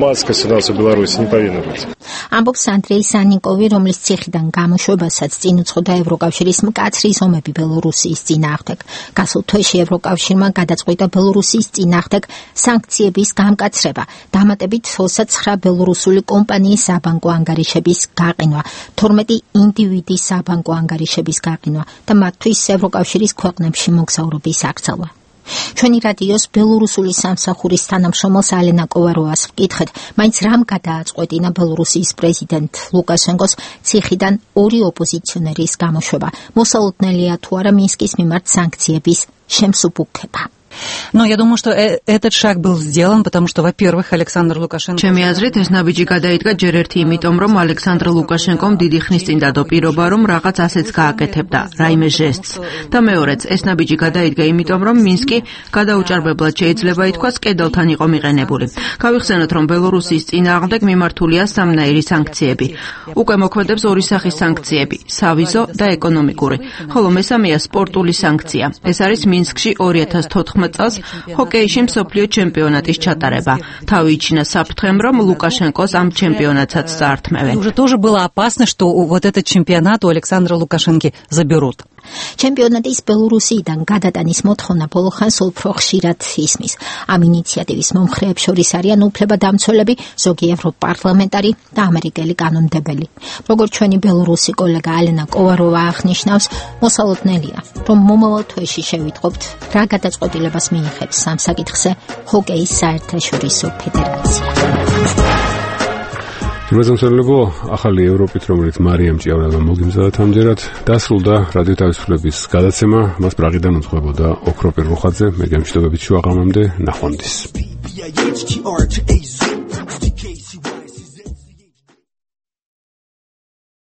ამბობს ანდრეი სანიკოვი, რომლის ციხიდან გამოშვებასაც წინ უძღოდა ევროკავშირის მკაცრი ზომები ბელორუსიის წინააღმდეგ. გასულ თვეში ევროკავშირმა გადაწყვიტა ბელორუსიის წინააღმდეგ სანქციების გამკაცრება, დამატებით 29 ბელორუსული კომპანიის საბანკო ანგარიშების გაყინვა, 12 ინდივიდის საბანკო ანგარიშების გაყინვა და მათთვის ევროკავშირის ქვეყნებში მოგზაურობის აკრძალვა. ჩვენი რადიოს ბელორუსული სამსახურის თანამშრომელს ალენა კოვაროვას ვკითხეთ, მაინც რამ გადააწყვეტინა ბელორუსიის პრეზიდენტ ლუკაშენკოს ციხიდან ორი ოპოზიციონერის გამოშვება. მოსალოდნელია თუ არა მინსკის მიმართ სანქციების შემსუბუქება. Но я думаю, что этот шаг был сделан, потому что, во-первых, Александр Лукашенко... ჩემი აზრით, ეს ნაბიჯი გადაიდგა ჯერ ერთი იმიტომ, რომ ალექსანდრ ლუკაშენკომ დიდი ხნის წინ დადო პირობა, რომ რაღაც ასეც გააკეთებდა, რაიმე ჟესტს. და მეორეც, ეს ნაბიჯი გადაიდგა იმიტომ, რომ მინსკი გადაუჭარბებლად შეიძლება ითქვას, კედელთან იყო მიყენებული. გავიხსენოთ, რომ ბელორუსიის წინააღმდეგ მიმართულია სამნაირი სანქციები. უკვე მოქმედებს ორი სახის სანქციები, სავიზო და ეკონომიკური, ხოლო მესამეა სპორტული სანქცია. ეს არის მინსკში 2014 წელს ჰოკეიში მსოფლიო ჩემპიონატის ჩატარება. თავი იჩინა საფრთხემ, რომ ლუკაშენკოს ამ ჩემპიონატსაც წაართმევენ. Уже тоже было опасно, что вот этот чемпионат у Александра Лукашенко заберут. ჩემპიონატის ბელორუსიიდან გადატანის მოთხოვნა ბოლო ხანს უფრო ხშირად ისმის. ამ ინიციატივის მომხრეებს შორის არიან უფლებადამცველები, ზოგი ევროპარლამენტარი და ამერიკელი კანონმდებელი. როგორც ჩვენი ბელორუსი კოლეგა ალენა კოვაროვა აღნიშნავს, მოსალოდნელია, რომ მომავალ თვეში შევიტყობთ, რა გადაწყვეტილებას მიიღებს ამ საკითხზე ჰოკეის საერთაშორისო ფედერაცია. მოგესალმებო, ახალი ევროპით, რომელიც მარიამ ჭიაურელმა მოგიმზადათ ამჯერად, დასრულდა რადიო თავისუფლების გადაცემა, მას პრაღიდან უძღვებოდა ოქროპირ რუხაძე, მე გამშვიდობებით შუაღამამდე, ნახვამდის.